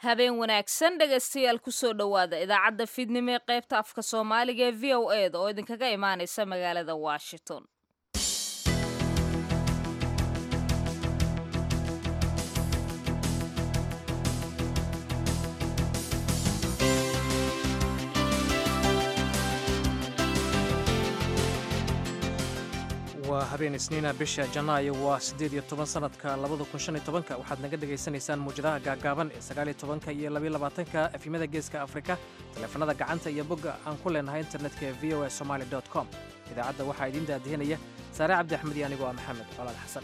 habeen wanaagsan dhegaystayaal kusoo dhowaada idaacadda fiidnimo ee qaybta afka soomaaliga ee v o eda oo idinkaga imaanaysa magaalada washington. waa habeen isniina bisha janaayo waa 18 sanadka 2015 waxaad naga dhegaysanaysaan muujadaha gaagaaban ee 19 iyo 22 efimada geeska afrika taleefanada gacanta iyo bogga aan ku leenahay internetka ee voasomali.com. idaacadda waxaa idiin daadihinaya saare cabdi axmed iyo anigoo ah maxamed colaad xasan.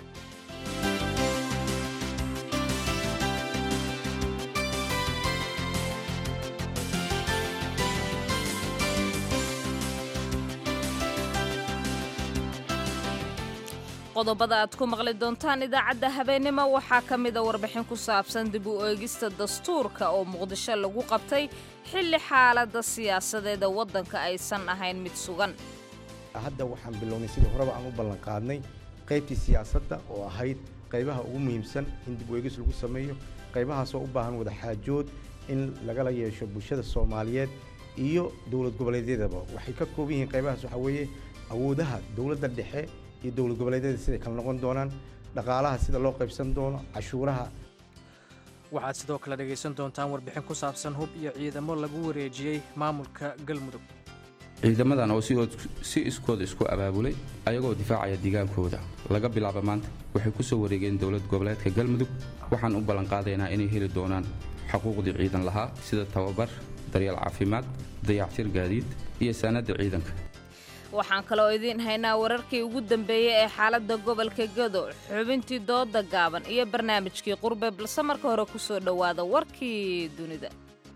qodobada aad ku maqli doontaan idaacadda habeenimo waxaa ka mida warbixin ku saabsan dib u eegista dastuurka oo muqdisho lagu qabtay xilli xaaladda siyaasadeeda waddanka aysan ahayn mid sugan. hadda waxaan bilownay sidii horeba aan u ballan qaadnay qaybtii siyaasadda oo ahayd qaybaha ugu muhiimsan in dib u eegis lagu sameeyo qaybahaasoo u baahan wada xaajood in lagala yeesho bulshada Soomaaliyeed iyo dowlad goboleedyadaba. waxay ka kooban yihiin qaybahaas waxa weeye awoodaha dowladda dhexe iyo dowlad goboleedyada sida kala noqon doonaan, dhaqaalaha sida loo qaybsan doono, cashuuraha. waxaad sidoo kale dhegaysan doontaan warbixin ku saabsan hub iyo ciidamo lagu wareejiyey maamulka galmudug. ciidamadan oo si iskood isku abaabulay ayagoo difaacaya deegaankooda laga bilaabo maanta waxay ku soo wareegeen dowlad goboleedka galmudug. waxaan u ballan qaadaynaa inay heli doonaan xuquuqdii ciidan lahaa sida tababar, daryeel caafimaad, dayactir gaadiid iyo saanada ciidanka. waxaan kaloo idiin haynaa wararkii ugu dambeeyey ee xaaladda gobolka Gado, xubintii dooda gaaban iyo barnaamijkii qurbe, balse marka hore ku soo dhowaada warkii dunida.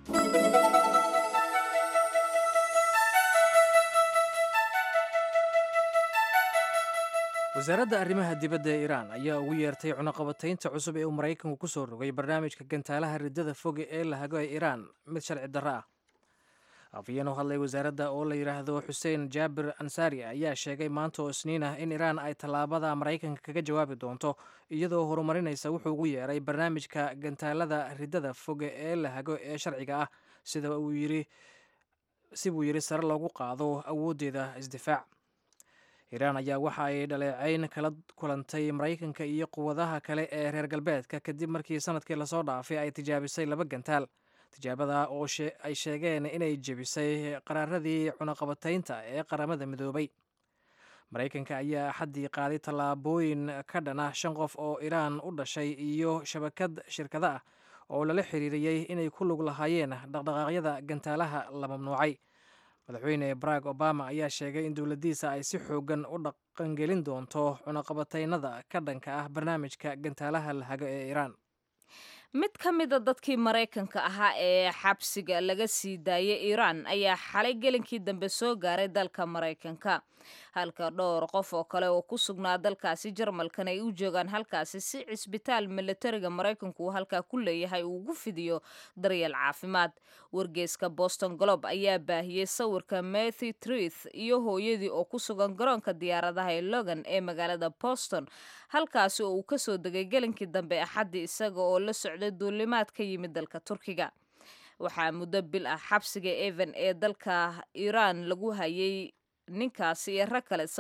wasaaradda arrimaha dibadda ee Iiraan ayaa ugu yeertay cunaqabataynta cusub ee uu Maraykanku ku soo rogay barnaamijka gantaalaha riddada fog ee la hago ee Iiraan mid sharci darro ah. afhayeen u hadlay wasaaradda oo la yidhaahdo Xuseen Jaabir Ansaari ayaa sheegay maanta oo isniin ah in Iiraan ay tallaabada Maraykanka kaga jawaabi doonto iyadoo horumarinaysa wuxuu ugu yeeray barnaamijka gantaalada riddada fog ee la hago ee sharciga ah si buu yidhi sare loogu qaado awooddeeda isdifaac. Iiraan ayaa waxa ay dhaleecayn kala kulantay Maraykanka iyo quwadaha kale ee reer galbeedka kadib markii sanadkii lasoo dhaafay ay tijaabisay 2 gantaal. tijaabada oo ay sheegeen inay jebisay qaraaradii cunaqabataynta ee qaramada midoobay. Maraykanka ayaa axaddii qaaday tallaabooyin ka dhana 5 qof oo Iiraan u dhashay iyo shabakad shirkado ah oo lala xiriiriyey inay ku lug lahaayeen dhaqdhaqaaqyada gantaalaha la mamnuucay. madaxweyne Barack Obama ayaa sheegay in dowladdiisa ay si xoogan u dhaqangelin doonto cunaqabataynada ka dhanka ah barnaamijka gantaalaha la hago ee Iiraan. mid ka mida dadkii Maraykanka ahaa ee xabsiga laga sii daayay Iiraan ayaa xalay gelinkii dambe soo gaaray dalka Maraykanka, halka dhowr qof oo kale oo ku sugnaa dalkaasi Jarmalkan ay u joogaan halkaasi si cisbitaal militariga Maraykanku uu halkaa ku leeyahay uu ugu fidiyo daryeel caafimaad. wargeyska Boston Globe ayaa baahiyey sawirka Matthew Trith iyo hooyadii oo ku sugan garoonka diyaaradaha ee Logan ee magaalada Boston, halkaasi oo uu ka soo degay gelinkii dambe axaddii isaga oo la socday duulimaad ka yimid dalka Turkiga. waxaa muddo bil ah xabsiga Evan ee dalka Iiraan lagu hayay ninkaasi iyo rag kale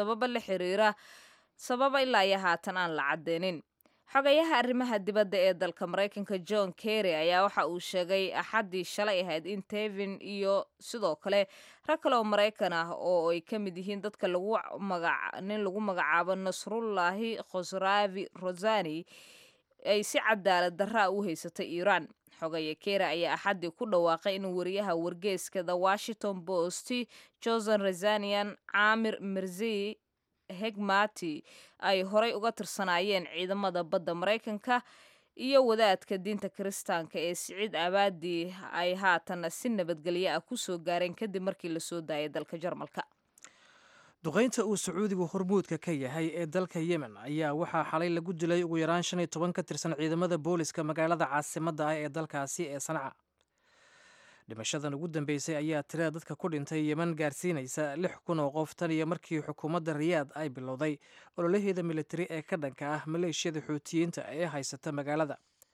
sababa ilaa iyo haatan aan la cadeynin. xogayaha arrimaha dibadda ee dalka Maraykanka John Kerry ayaa waxa uu sheegay axaddii shalay ahayd in Tevin iyo sidoo kale rag kale oo Maraykan ah oo ay ka mid yihiin dadka nin lagu magacaabo Nasrullahi Khosravi Rozani ay si cadaalad darra u haysatay Iiraan. xogaya Kerry ayaa axaddii ku dhawaaqay in wariyaha wargeyska The Washington Post Joseph Rezanian Amir Mirzi Hegmati ay horay uga tirsanaayeen ciidamada badda Maraykanka iyo wadaadka diinta Kiristaanka ee Siciid Abaadi ay haatan si nabadgelyo ah ku soo gaareen kadib markii la soo daayay dalka Jarmalka. duqaynta uu Sacuudigu hormuudka ka yahay ee dalka Yemen ayaa waxaa xalay lagu dilay ugu yaraan 15 ka tirsan ciidamada booliska magaalada caasimadda ah ee dalkaasi ee Sanca. dhimashadan ugu dambeysay ayaa tirada dadka ku dhintay Yemen gaarsiinaysa 6,000 oo qof tan iyo markii xukuumadda Riyaad ay bilowday ololaheeda militari ee ka dhanka ah maleeshiyada Xuutiyiinta ee haysata magaalada.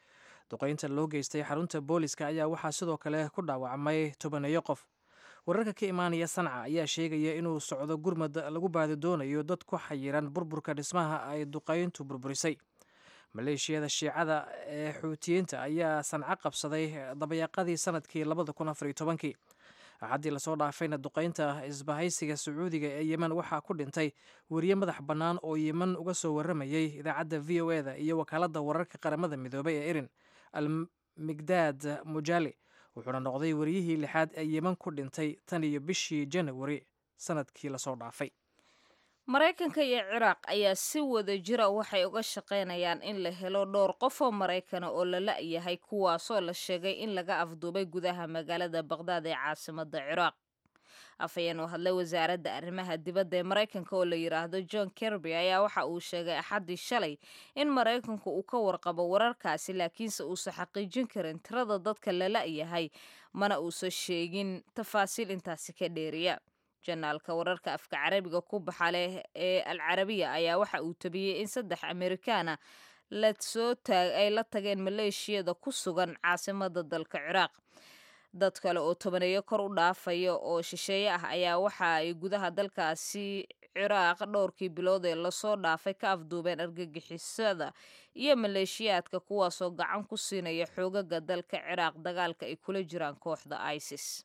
duqaynta loo geystay xarunta booliska ayaa waxaa sidoo kale ku dhaawacmay 10 qof. wararka ka imaanaya Sanca ayaa sheegaya inuu socdo gurmad lagu baadi doonayo dad ku xayiran burburka dhismaha ay duqayntu burburisay. maleeshiyada shiicada ee xuutiyiinta ayaa Sanca qabsaday dabayaaqadii sanadkii 2014. axaddii lasoo dhaafayna duqaynta isbahaysiga Sacuudiga ee Yemen waxaa ku dhintay wariye madax bannaan oo Yemen uga soo waramayay idaacadda VOA-da iyo wakaaladda wararka qaramada midoobay ee Irin al-Migdad Mujali, wuxuuna noqday wariyihii 6aad ee Yemen ku dhintay tan iyo bishii January sanadkii lasoo dhaafay. Mareykanka iyo Ciraaq ayaa si wada jira waxay uga shaqeynayaan in la helo dhowr qof oo Mareykan oo la la'yahay kuwaasoo la sheegay in laga afduubay gudaha magaalada Baghdad ee caasimadda Ciraaq. afhayeen oo hadlay wasaaradda arrimaha dibadda ee Mareykanka oo la yiraahdo John Kirby ayaa waxa uu sheegay axaddii shalay in Mareykanku uu ka warqabo wararkaasi laakiinse uusan xaqiijin karin tirada dadka la la'yahay mana uusan sheegin tafaasiil intaasi ka dheeriya. janaalka wararka afka carabiga ku baxa leh ee Al-Carabiya ayaa waxa uu tabiyey in 3 Amerikaana ay la tageen maleeshiyada ku sugan caasimadda dalka Ciraaq. dad kale oo 10 kor u dhaafaya oo shisheeye ah ayaa waxa ay gudaha dalkaasi Ciraaq dhowrkii bilood ee lasoo dhaafay ka afduubeen argagixisada iyo maleeshiyaadka kuwaasoo gacan ku siinaya xoogaga dalka Ciraaq dagaalka ay kula jiraan kooxda ISIS.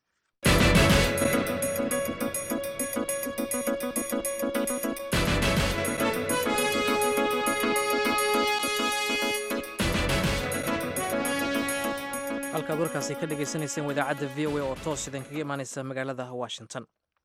halkaad warkaasi ka dhagaysanayseen idaacadda VOA oo toos idinkaga imaanaysa magaalada Washington.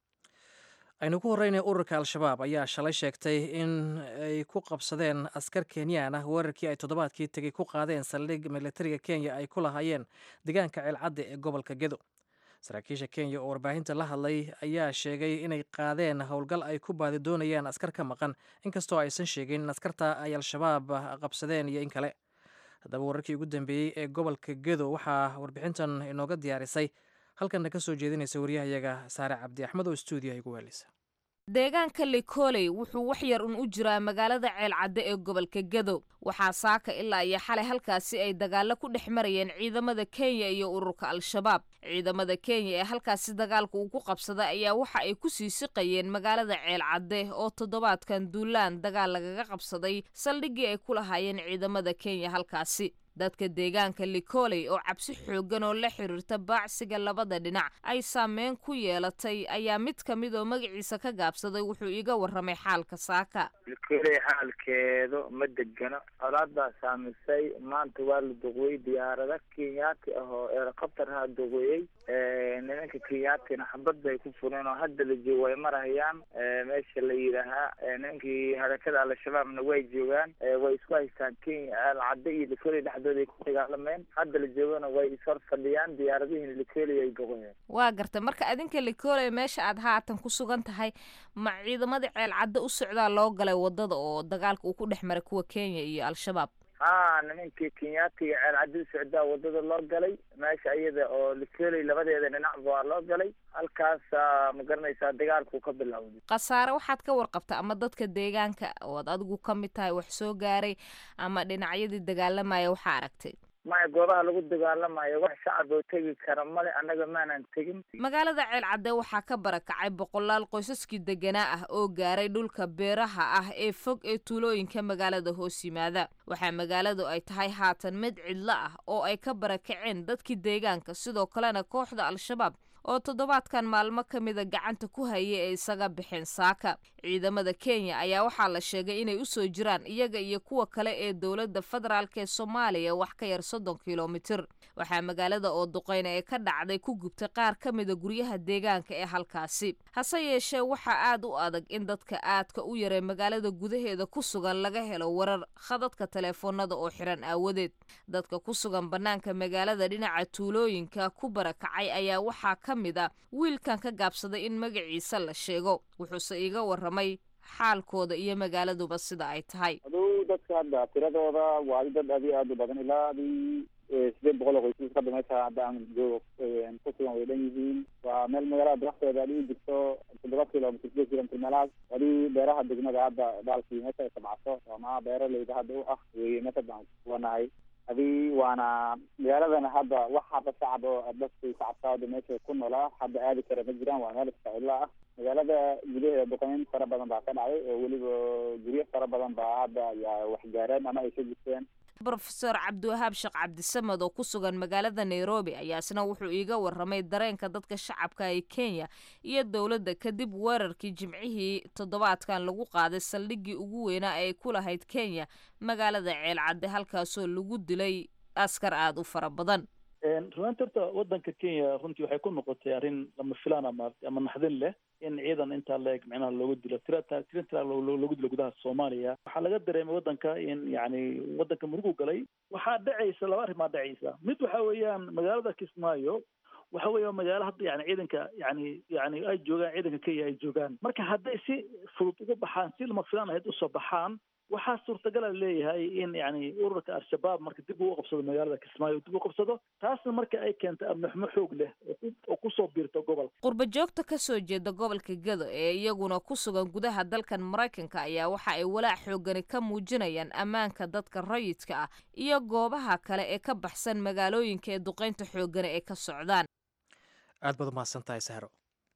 aynu ku horreynay ururka Al-Shabaab ayaa shalay sheegtay in ay ku qabsadeen askar Kenyaan ah weerarkii ay toddobaadkii tegay ku qaadeen saldhig militariga Kenya ay ku lahaayeen deegaanka Ceelcadde ee gobolka Gedo. saraakiisha Kenya oo warbaahinta la hadlay ayaa sheegay inay qaadeen howlgal ay ku baadi doonayaan askar ka maqan inkastoo aysan sheegin in askarta ay Al-Shabaab qabsadeen iyo in kale. haddaba wararkii ugu dambeeyey ee gobolka Gedo waxaa warbixintan inooga diyaarisay halkanna ka soo jeedinaysa wariyahayaga Saare Cabdi Axmed oo stuudiyaha igu weelisa. deegaanka Likoley wuxuu wax yar u jiraa magaalada Ceelcadde ee gobolka Gedo. waxaa saaka ilaa iyo xalay halkaasi ay dagaalo ku dhex marayeen ciidamada Kenya iyo ururka Al-Shabaab. ciidamada Kenya ee halkaasi dagaalku uu ku qabsaday ayaa waxa ay ku sii siqayeen magaalada Ceelcadde oo toddobaadkan duulaan dagaal lagaga qabsaday saldhiggii ay ku lahaayeen ciidamada Kenya halkaasi. dadka deegaanka Likoley oo cabsi xoogan oo la xiriirta baacsiga labada dhinac ay saameyn ku yeelatay ayaa mid ka mid oo magaciisa ka gaabsaday wuxuu iga warramay xaalka saaka. Likoley xaalkeedu ma degano, colaadda saamisay maanta waa la duqeeyay diyaarada Kenyaati ah oo helicopter-ha duqeeyay. nimanka Kenyaatina xabad bay ku fureen oo hadda la joogo way marayaan meesha la yiraahaa nimankii harakada Al-Shabaabna way joogaan way isku haystaan Kenya Ceelcadde iyo Likoley ay ku dagaalameen hadda la joogana way isor fadhiyaan diyaaradihiin Likoley ay duqeeyeen. waa gartay marka adinka Likoley meesha aad haatan ku sugan tahay ma ciidamada Ceelcadde u socdaa loo galay wadada oo dagaalka uu ku dhex maray kuwa Kenya iyo Al-Shabaab. nimankii Kenyaati iyo Ceelcadde socdaa wadada loo galay meesha iyada oo Likoley labadeeda dhinac waa loo galay halkaas ma garanaysaa dagaalku ka bilowday. khasaare waxaad ka warqabtaa ama dadka deegaanka oo adigu ka mid tahay wax soo gaaray ama dhinacyadii dagaalamaya waxaa aragtay? maya goobaha lagu dagaalamayo wax shacab oo tegi kara male annaga maanan tegin. magaalada Ceelcadde waxaa ka barakacay boqolaal qoysaskii deganaa ah oo gaaray dhulka beeraha ah ee fog ee tuulooyinka magaalada hoos yimaada. waxaa magaaladu ay tahay haatan mid cidlo ah oo ay ka barakaceen dadkii deegaanka sidoo kalena kooxda Al-Shabaab oo toddobaadkan maalmo ka mida gacanta ku hayay ee isaga bixeen saaka. ciidamada Kenya ayaa waxaa la sheegay inay u soo jiraan iyaga iyo kuwa kale ee dowladda federaalka ee Soomaaliya wax ka yar 30 kilomitir. waxaa magaalada oo duqeyna ee ka dhacday ku gubtay qaar ka mida guryaha deegaanka ee halkaasi. hase yeeshee waxaa aad u adag in dadka aadka u yaray magaalada gudaheeda ku sugan laga helo warar khadadka teleefoonada oo xiran aawadeed. dadka ku sugan banaanka magaalada dhinaca tuulooyinka ku barakacay ayaa waxaa ka mida wiilkan ka gaabsaday in magaciisa la sheego wuxuuse iga warramay xaalkooda iyo magaaladuba sida ay tahay. aduu dadka hadda tiradooda waa dad aad u badan ilaa 800 oo qoys ka dhamaysa hadda aan joogo ku sugan way dhan yihiin. waa meel magaalada darafteeda adii jirto 7 kilomitir meelahaas adii beeraha degmada hadda daalkii meesha ay sabcaso ama beero leyda hadda u ah way meesha baan wanahay adii waana magaaladana hadda wax hadda shacab oo dadkii shacabkaada meesha ku noolaa hadda aadi kara ma jiraan, waa meel iska cidlo ah. magaalada gudaheeda duqeyn fara badan baa ka dhacday oo weliba guryo fara badan baa hadda ayaa wax gaareen ama ay ka jirteen. Professor Cabdiwahaab Sheekh Cabdisamed oo ku sugan magaalada Nairobi ayaa isna wuxuu iiga warramay dareenka dadka shacabka ee Kenya iyo dawladda kadib weerarkii Jimcihii toddobaadkan lagu qaaday saldhiggii ugu weynaa ee ku lahayd Kenya magaalada Ceelcadde halkaasoo lagu dilay askar aad u fara badan. runtii wadanka Kenya runtii waxay ku noqotay arrin lama filaan ama naxdin leh in ciidan inta leeg macnaha loogu dilo tirada loogu dilo gudaha Soomaaliya. waxaa laga dareemay wadanka in yani wadanka murugu galay. waxaa dhacaysa laba arrimood dhacaysa. mid waxa weeyaan magaalada Kismaayo waxa weeyaan magaalo hadda yani ciidanka yani ay joogaan ciidanka Kenya ay joogaan. marka hadday si fudud uga baxaan si lama filaan ahayd u soo baxaan waxaa suurtagal leeyahay in yani ururka al-shabaab marka dib uu qabsado magaalada Kismaayo dib uu qabsado taasna marka ay keento amni xoog leh oo ku soo biirto gobolka. qurba joogta ka soo jeeda gobolka Gado ee iyaguna ku sugan gudaha dalkan Mareykanka ayaa waxa ay walaac xoogan ka muujinayaan ammaanka dadka rayidka ah iyo goobaha kale ee ka baxsan magaalooyinka ee duqeynta xoogan ee ka socdaan. aad baad mahadsantahay Sahro.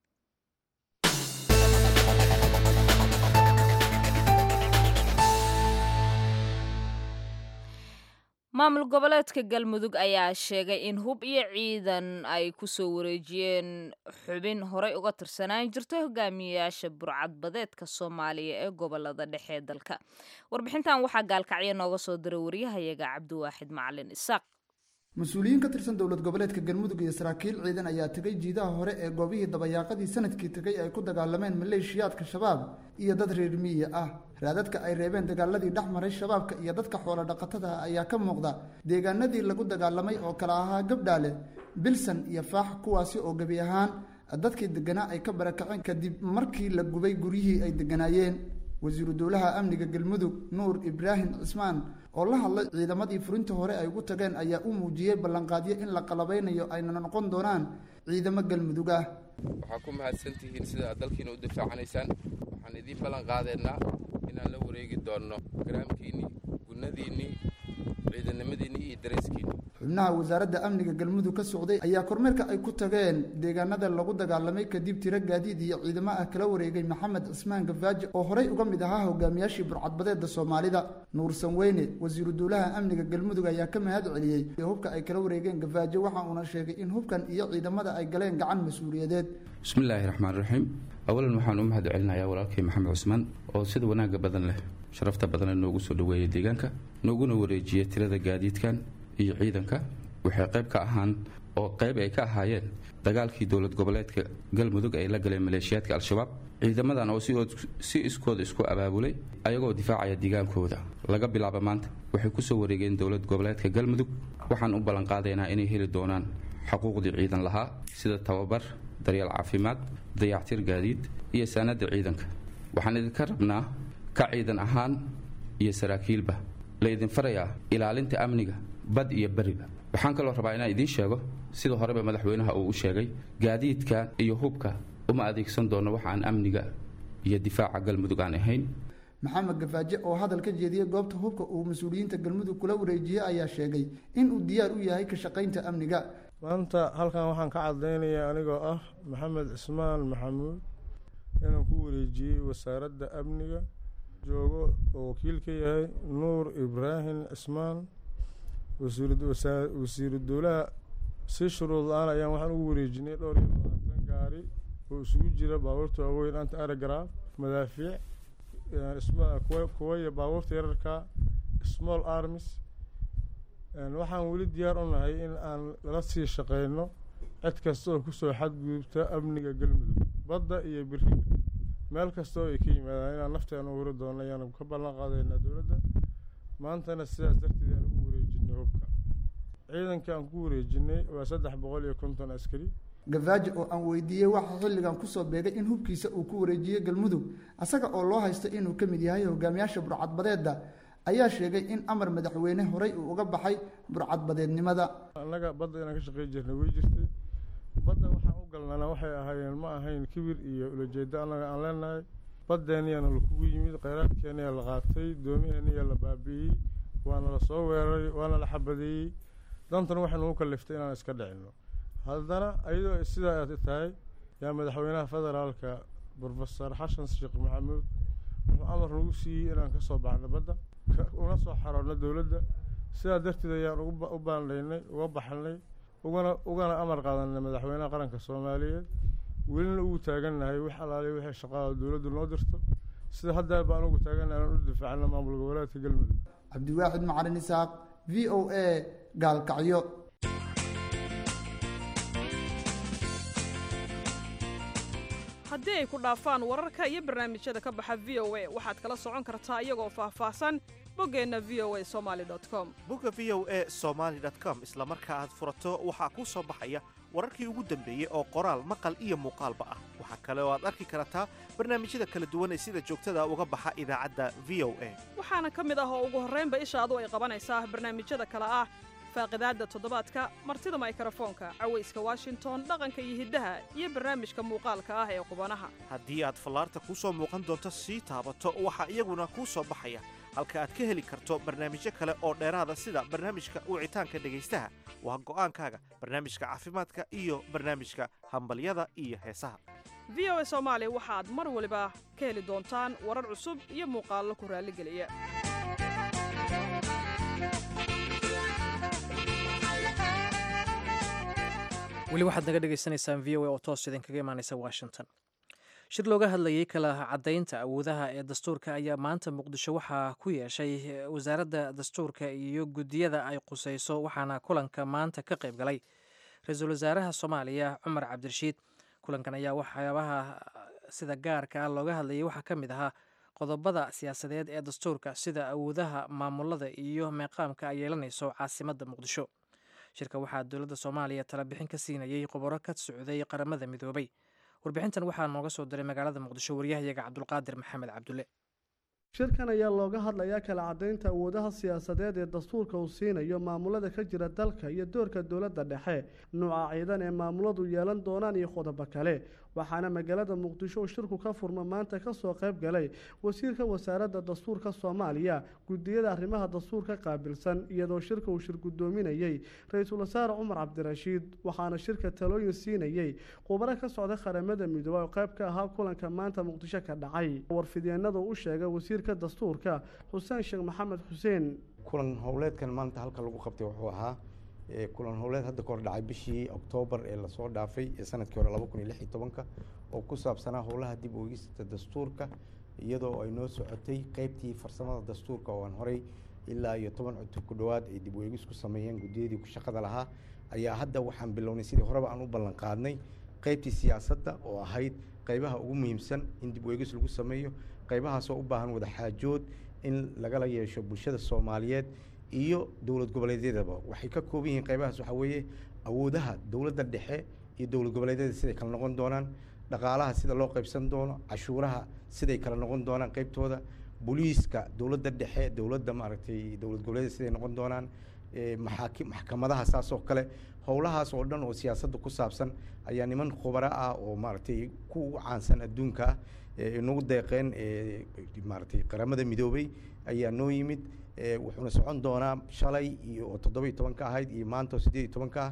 maamul goboleedka Galmudug ayaa sheegay in hub iyo ciidan ay ku soo wareejiyeen xubin horey uga tirsanaan jirtay hogaamiyayaasha burcadbadeedka Soomaaliya ee gobolada dhexe ee dalka. warbixintan waxaa gaalkacyo nooga soo diray wariyahayaga Cabdiwaaxid Macalin Isaaq. mas-uuliyiin ka tirsan dowlad goboleedka Galmudug iyo saraakiil ciidan ayaa tagay jiidaha hore ee goobihii dabayaaqadii sanadkii tagay ay ku dagaalameen maleeshiyaadka shabaab iyo dad reer miyi ah. raadadka ay reebeen dagaaladii dhexmaray shabaabka iyo dadka xoolo dhaqatada ayaa ka muuqda deegaanadii lagu dagaalamay oo kala ahaa Gabdhaale, Bilsan iyo Faax, kuwaasi oo gabi ahaan dadkii deganaa ay ka barakaceen kadib markii la gubay guryihii ay deganaayeen. wasiiru dowlaha amniga Galmudug Nuur Ibraahim Cismaan oo la hadlay ciidamadii furinta hore ay ugu tageen ayaa u muujiyay ballanqaadyo in la qalabeynayo ayna noqon doonaan ciidamo Galmudug ah. waxaa ku mahadsantihiin sida dalkiina u difaacanaysaan. waxaan idin ballan qaadeynaa inaan la wareegi doono garaamkiinii, gunnadiinii, ciidamadiinii iyo dareyskiinii. xubnaha wasaaradda amniga Galmudug ka socday ayaa kormeerka ay ku tageen deegaanada lagu dagaalamay kadib tiro gaadiid iyo ciidamo ah kala wareegay Maxamed Cismaan Gafaaji oo horey uga mid ahaa hogaamiyaashii burcadbadeedda Soomaalida. Nuur Sanweyne wasiiru dowlaha amniga Galmudug ayaa ka mahad celiyay hubka ay kala wareegeen Gafaaji waxa uu sheegay in hubkan iyo ciidamada ay galeen gacan mas'uuliyadeed. bismillaahi raxmaani raxiim. awalan waxaan u mahad celinayaa walaalkay Maxamed Cismaan oo sida wanaaga badan leh sharafta badan noogu soo dhaweeyay deegaanka nooguna wareejiyay tirada gaadiidkan iyo ciidanka. waxay qayb ay ka ahaayeen dagaalkii dowlad goboleedka Galmudug ay la galeen maleeshiyaadka al-shabaab. ciidamadan oo si iskooda isku abaabulay ayagoo difaacaya deegaankooda laga bilaabo maanta waxay ku soo wareegeen dowlad goboleedka Galmudug. waxaan u ballan qaadaynaa inay heli doonaan xuquuqdii ciidan lahaa sida tababar, daryeel caafimaad, dayactir gaadiid iyo saanada ciidanka. waxaan idinka rabnaa ka ciidan ahaan iyo saraakiilba la idin farayaa ilaalinta amniga bad iyo bariba. waxaan kaloo rabaa inaan idiin sheego sida horeba madaxweynaha uu u sheegay gaadiidka iyo hubka uma adeegsan doono wax aan amniga iyo difaaca Galmudug aan ahayn. Maxamed Gafaaji oo hadal ka jeediyay goobta hubka uu mas'uuliyiinta Galmudug kula wareejiyay ayaa sheegay in uu diyaar u yahay ka shaqaynta amniga. maanta halkan waxaan ka cadeynayaa anigoo ah Maxamed Cismaan Maxamuud inaan ku wareejiyay wasaaradda amniga joogo oo wakiil ka yahay Nuur Ibraahim Cismaan wasiiru dowlaha si shuruud la'aan ayaan waxaan ugu wareejinay 22 gaari oo isugu jira baabuurta waaweyn anta aragraf madaafiic kuwa iyo baabuurta yararka small arms. waxaan weli diyaar u nahay in aan la sii shaqeyno cid kasta oo kusoo xadgudubta amniga Galmudug badda iyo biriga meel kasta oo ay ka yimaadaan inaan nafteena u huri doono ayaan ka ballan qaadaynaa dowladda. maantana sidaas darteed aan ugu wareejinay hubka. ciidanka aan ku wareejinay waa 350 askari. Gafaaji oo aan weydiiyay waxa xilligan ku soo beegay in hubkiisa uu ku wareejiyay Galmudug asaga oo loo haysto inuu ka mid yahay hogaamiyaasha burcadbadeedda ayaa sheegay in amar madaxweyne horey uu uga baxay burcadbadeednimada. annaga badda inaan ka shaqeyn jirnay way jirtay. badda waxaan u galnana waxay ahaayeen ma ahayn kibir iyo ulajeedo annaga aan leenahay. baddeeniyaana lakugu yimid kheyraadkeeniyaa la qaatay, doomiheeniyaa la baabi'iyey, waana la soo weeraray waana la xabadeeyey dantana waxay nagu kaliftay inaan iska dhicinno haddana ayadoo sidaa ay tahay yaa madaxweynaha federaalka brofesor xasan sheekh maxamuud wuxuu amar nagu siiyey inaan ka soo baxno badda una soo xaroonno dowladda sidaa darteed ayaan u baandhaynay uga baxnay ugana amar qaadanay madaxweynaha qaranka soomaaliyeed welina ugu taagannahay wax alaaliya wixii shaqada dowladdu noo dirto sida hadda baan ugu taagannahay inaan u difaacno maamul goboleedka galmudug cabdiwaaxid macalin isaaq v o a gaalkacyo haddii ay ku dhaafaan wararka iyo barnaamijyada ka baxa v o a waxaad kala socon kartaa iyagoo faahfaahsan boggeenna v o a somaali com bogga v o a somaali com isla marka aad furato waxaa kuu soo baxaya wararkii ugu dambeeyey oo qoraal maqal iyo muuqaalba ah waxaa kale oo aad arki kartaa barnaamijyada kala duwan ee sida joogtada uga baxa idaacadda v o a waxaana ka mid ah oo ugu horraynba ishaadu ay qabanaysaa barnaamijyada kale ah faaqidaadda toddobaadka martida mikrofoonka cawayska washington dhaqanka iyo hiddaha iyo barnaamijka muuqaalka ah ee qubanaha haddii aad fallaarta kuu soo muuqan doonto sii taabato waxaa iyaguna kuu soo baxaya halka aad ka heli karto barnaamijyo kale oo dheeraada sida barnaamijka wicitaanka dhegaystaha waa go'aankaaga barnaamijka caafimaadka iyo barnaamijka hambalyada iyo heesaha v o a soomaali waxaad mar waliba ka heli doontaan warar cusub iyo muuqaallo ku raalligeliya weli waxaad naga dhegaysanaysaan v o a oo toos idinkaga imaanaysa washington shir looga hadlayay kala caddaynta awoodaha ee dastuurka ayaa maanta muqdisho waxaa ku yeeshay wasaaradda dastuurka iyo guddiyada ay qusayso waxaana kulanka maanta ka qayb galay ra-iisul wasaaraha soomaaliya cumar cabdirashiid kulankan ayaa waxyaabaha sida gaarka ah looga hadlayay waxaa ka mid ahaa qodobada siyaasadeed ee dastuurka sida awoodaha maamulada iyo meeqaamka ay yeelanayso caasimadda muqdisho shirka waxaa dowladda soomaaliya talabixin ka siinayay khubaro ka socday qaramada midoobay warbixintan waxaa nooga soo diray magaalada muqdisho waryahayaga cabdulqaadir maxamed cabdulle shirkan ayaa looga hadlayaa kala caddaynta awoodaha siyaasadeed ee dastuurka uu siinayo maamulada ka jira dalka iyo doorka dowladda dhexe nuuca ciidan ee maamuladu yeelan doonaan iyo qodobo kale waxaana magaalada muqdisho uu shirku ka furma maanta kasoo qayb galay wasiirka wasaaradda dastuurka soomaaliya guddiyada arrimaha dastuurka qaabilsan iyadoo shirka uu shir guddoominayey ra-iisul wasaare cumar cabdirashiid waxaana shirka talooyin siinayey khubaro ka socda qaramada midoobay oo qayb ka ahaa kulanka maanta muqdisho ka dhacay warfidyeenada u sheegay wasiirka dastuurka xuseen sheekh maxamed xuseen kulan howleedkan maanta halka lagu qabtay wuxuu ahaa kulan howleed hadda ka hor dhacay bishii oktoobar ee lasoo dhaafay ee sanadkii hore 2016 oo ku saabsanaa howlaha dib u eegista dastuurka iyadoo ay noo socotay qaybtii farsamada dastuurka oo aan horey ilaa iyo 10 cutub ku dhowaad ay dib u eegis ku sameeyeen guddiyadii ku shaqada lahaa ayaa hadda waxaan bilownay sidii horeba aan u ballan qaadnay qaybtii siyaasadda oo ahayd qaybaha ugu muhiimsan in dib u eegis lagu sameeyo qaybahaasoo u baahan wada xaajood in lagala yeesho bulshada soomaaliyeed iyo dowlad goboleedyadaba waxay ka kooban yihiin qaybahaas waxaa weeye awoodaha dowladda dhexe iyo dowlad goboleedyada siday kala noqon doonaan dhaqaalaha sida loo qaybsan doono cashuuraha siday kala noqon doonaan qaybtooda booliiska dowladda dhexe dowladda maaragtay dowlad goboleedyada siday noqon doonaan maxkamadaha saas oo kale howlahaas oo dhan oo siyaasadda ku saabsan ayaa niman khubaro ah oo maaragtay ku caansan adduunka ah nagu deeqeen maaragtay qaramada midoobay ayaa noo yimid wuxuuna socon doonaa shalay iyo 17 ka ahayd iyo maanta 18 ka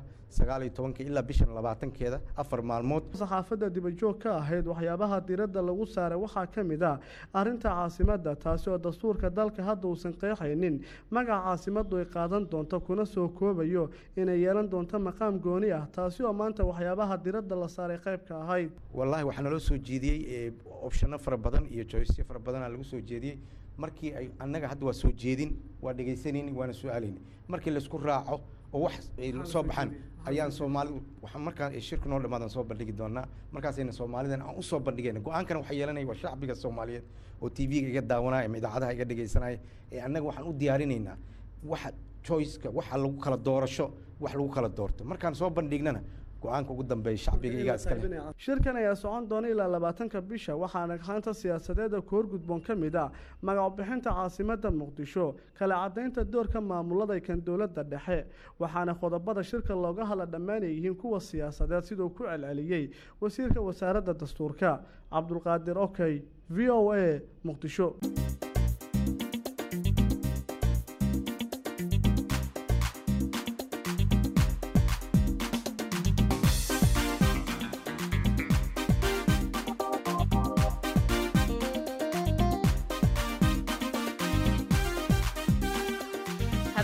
19 ilaa bishan 20keeda 4 maalmood saxaafadda dibajoog ka ahayd waxyaabaha diiradda lagu saaray waxaa ka mid ah arrinta caasimadda taasi oo dastuurka dalka hadda uusan qeexaynin magaca caasimaddu ay qaadan doonto kuna soo koobayo inay yeelan doonto maqaam gooni ah taasi oo maanta waxyaabaha diiradda la saaray qayb ka ahayd wallaahi waxaa naloo soo jeediyey opshano fara badan iyo choice fara badanaa lagu soo jeediyey markii ay annaga hadda waa soo jeedin waa dhegaysanayni waana su-aalayni markii laisku raaco oo wax ay soo baxaan ayaan soomaalidu waxaan markaa shirku noo dhamaadan soo bandhigi doonaa markaasayna soomaalidan aan usoo bandhigayna go-aankan waxaa yeelanaya waa shacbiga soomaaliyeed oo tv-ga iga daawanaya ama idaacadaha iga dhegaysanaya ee annaga waxaan u diyaarinaynaa waxa choiceka waxa lagu kala doorasho wax lagu kala doorto markaan soo bandhignana go-aanka ugu dambeeya shacbiga iga iskale shirkan ayaa socon doona ilaa 20 bisha waxaana xanta siyaasadeeda koor gudboon ka mid ah magac bixinta caasimadda muqdisho kala cadaynta doorka maamulada kan dowladda dhexe waxaana qodobada shirka looga hadla dhammaanayeen kuwa siyaasadeed sidoo ku celceliyay wasiirka wasaaradda dastuurka cabdulqaadir okay v o a muqdisho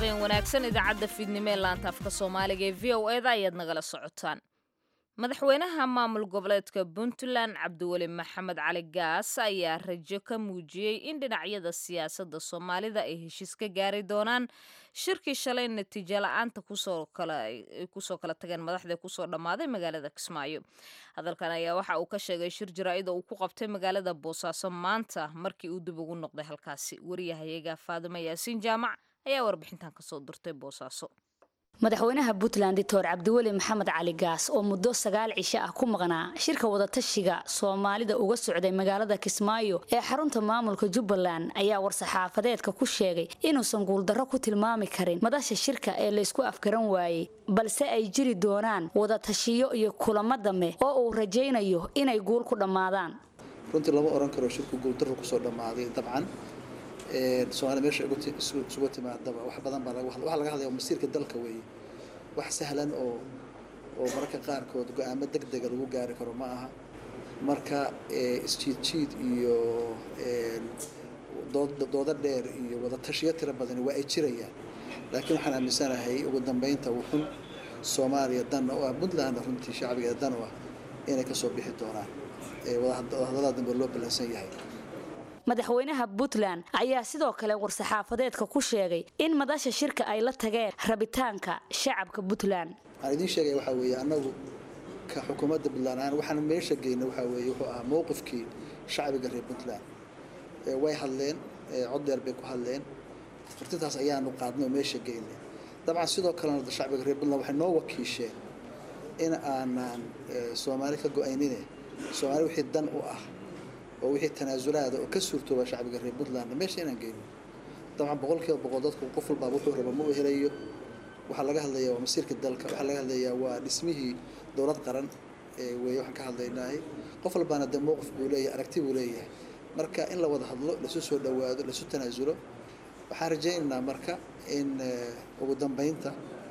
habeen wanaagsan idaacadda fiidnimo ee laanta afka soomaaliga ee v o eda ayaad nagala socotaan madaxweynaha maamul goboleedka puntland cabdiweli maxamed cali gaas ayaa rajo ka muujiyey in dhinacyada siyaasadda soomaalida ay heshiis ka gaari doonaan shirkii shalay natiijo la-aanta kusoo kala tageen madaxda kusoo dhammaaday magaalada kismaayo hadalkan ayaa waxa uu ka sheegay shir jaraa'id oo uu ku qabtay magaalada boosaaso maanta markii uu dib ugu noqday halkaasi wariyahayaga faadimo yaasiin jaamac ayaa warbixintan kasoo dirtay boosaaso madaxweynaha puntland doctor cabdiweli maxamed cali gaas oo muddo 9 cisho ah ku maqnaa shirka wadatashiga soomaalida uga socday magaalada kismaayo ee xarunta maamulka jubbaland ayaa war-saxaafadeedka ku sheegay inuusan guuldarro ku tilmaami karin madasha shirka ee laysku afgaran waayey balse ay jiri doonaan wadatashiyo iyo kulamo dambe oo uu rajaynayo inay guul ku dhammaadaan runtii lama oran karo shirku guuldarro kusoo dhammaaday dabcan Soomaaliya meesha isugu timaadaba wax badan baa laga hadlayaa masiirka dalka weeye wax sahlan oo mararka qaarkood go'aamo degdeg lagu gaari karo ma aha marka isjiid iyo dooda dheer iyo wada tashiyo tiro badan waa ay jirayaan laakiin waxaan aaminsanahay ugu dambeynta wuxuu Soomaaliya dan oo ah Puntland runtii shacbiga dan oo ah inay ka soo bixi doonaan wada hadallada dambe loo balansan yahay madaxweynaha Puntland ayaa sidoo kale war-saxaafadeedka ku sheegay in madasha shirka ay la tageen rabitaanka shacabka Puntland. Aan idin sheegay waxa weeye anagu ka xukuumadda Puntland waxaan meesha geynay waxa weeye wuxuu ahaa mowqifkii shacbiga reer Puntland. Way hadleen cod dheer bay ku hadleen. Fartintaas ayaanu qaadnay meesha geynay. Dabcan sidoo kale shacbiga reer Puntland waxay noo wakiisheen in aanan Soomaali ka go'aynine Soomaali wixii dan u ah ووحي تنازلات وكسرته بشعب الريب بطلان ماشي أنا جاي طبعا بقول كده بقولات قفل بابوه ربما هليه وحلقها اللي هو مسير كدلك وحلقها اللي هو اسمه دورات قرن ويوحنا كهذا الناي قفل بنا دم موقف بوليه أركتيب بوليه مركا إن لو وضح الله لسوس ودواد لسوس تنازله وحرجينا مركا إن وقدام بينته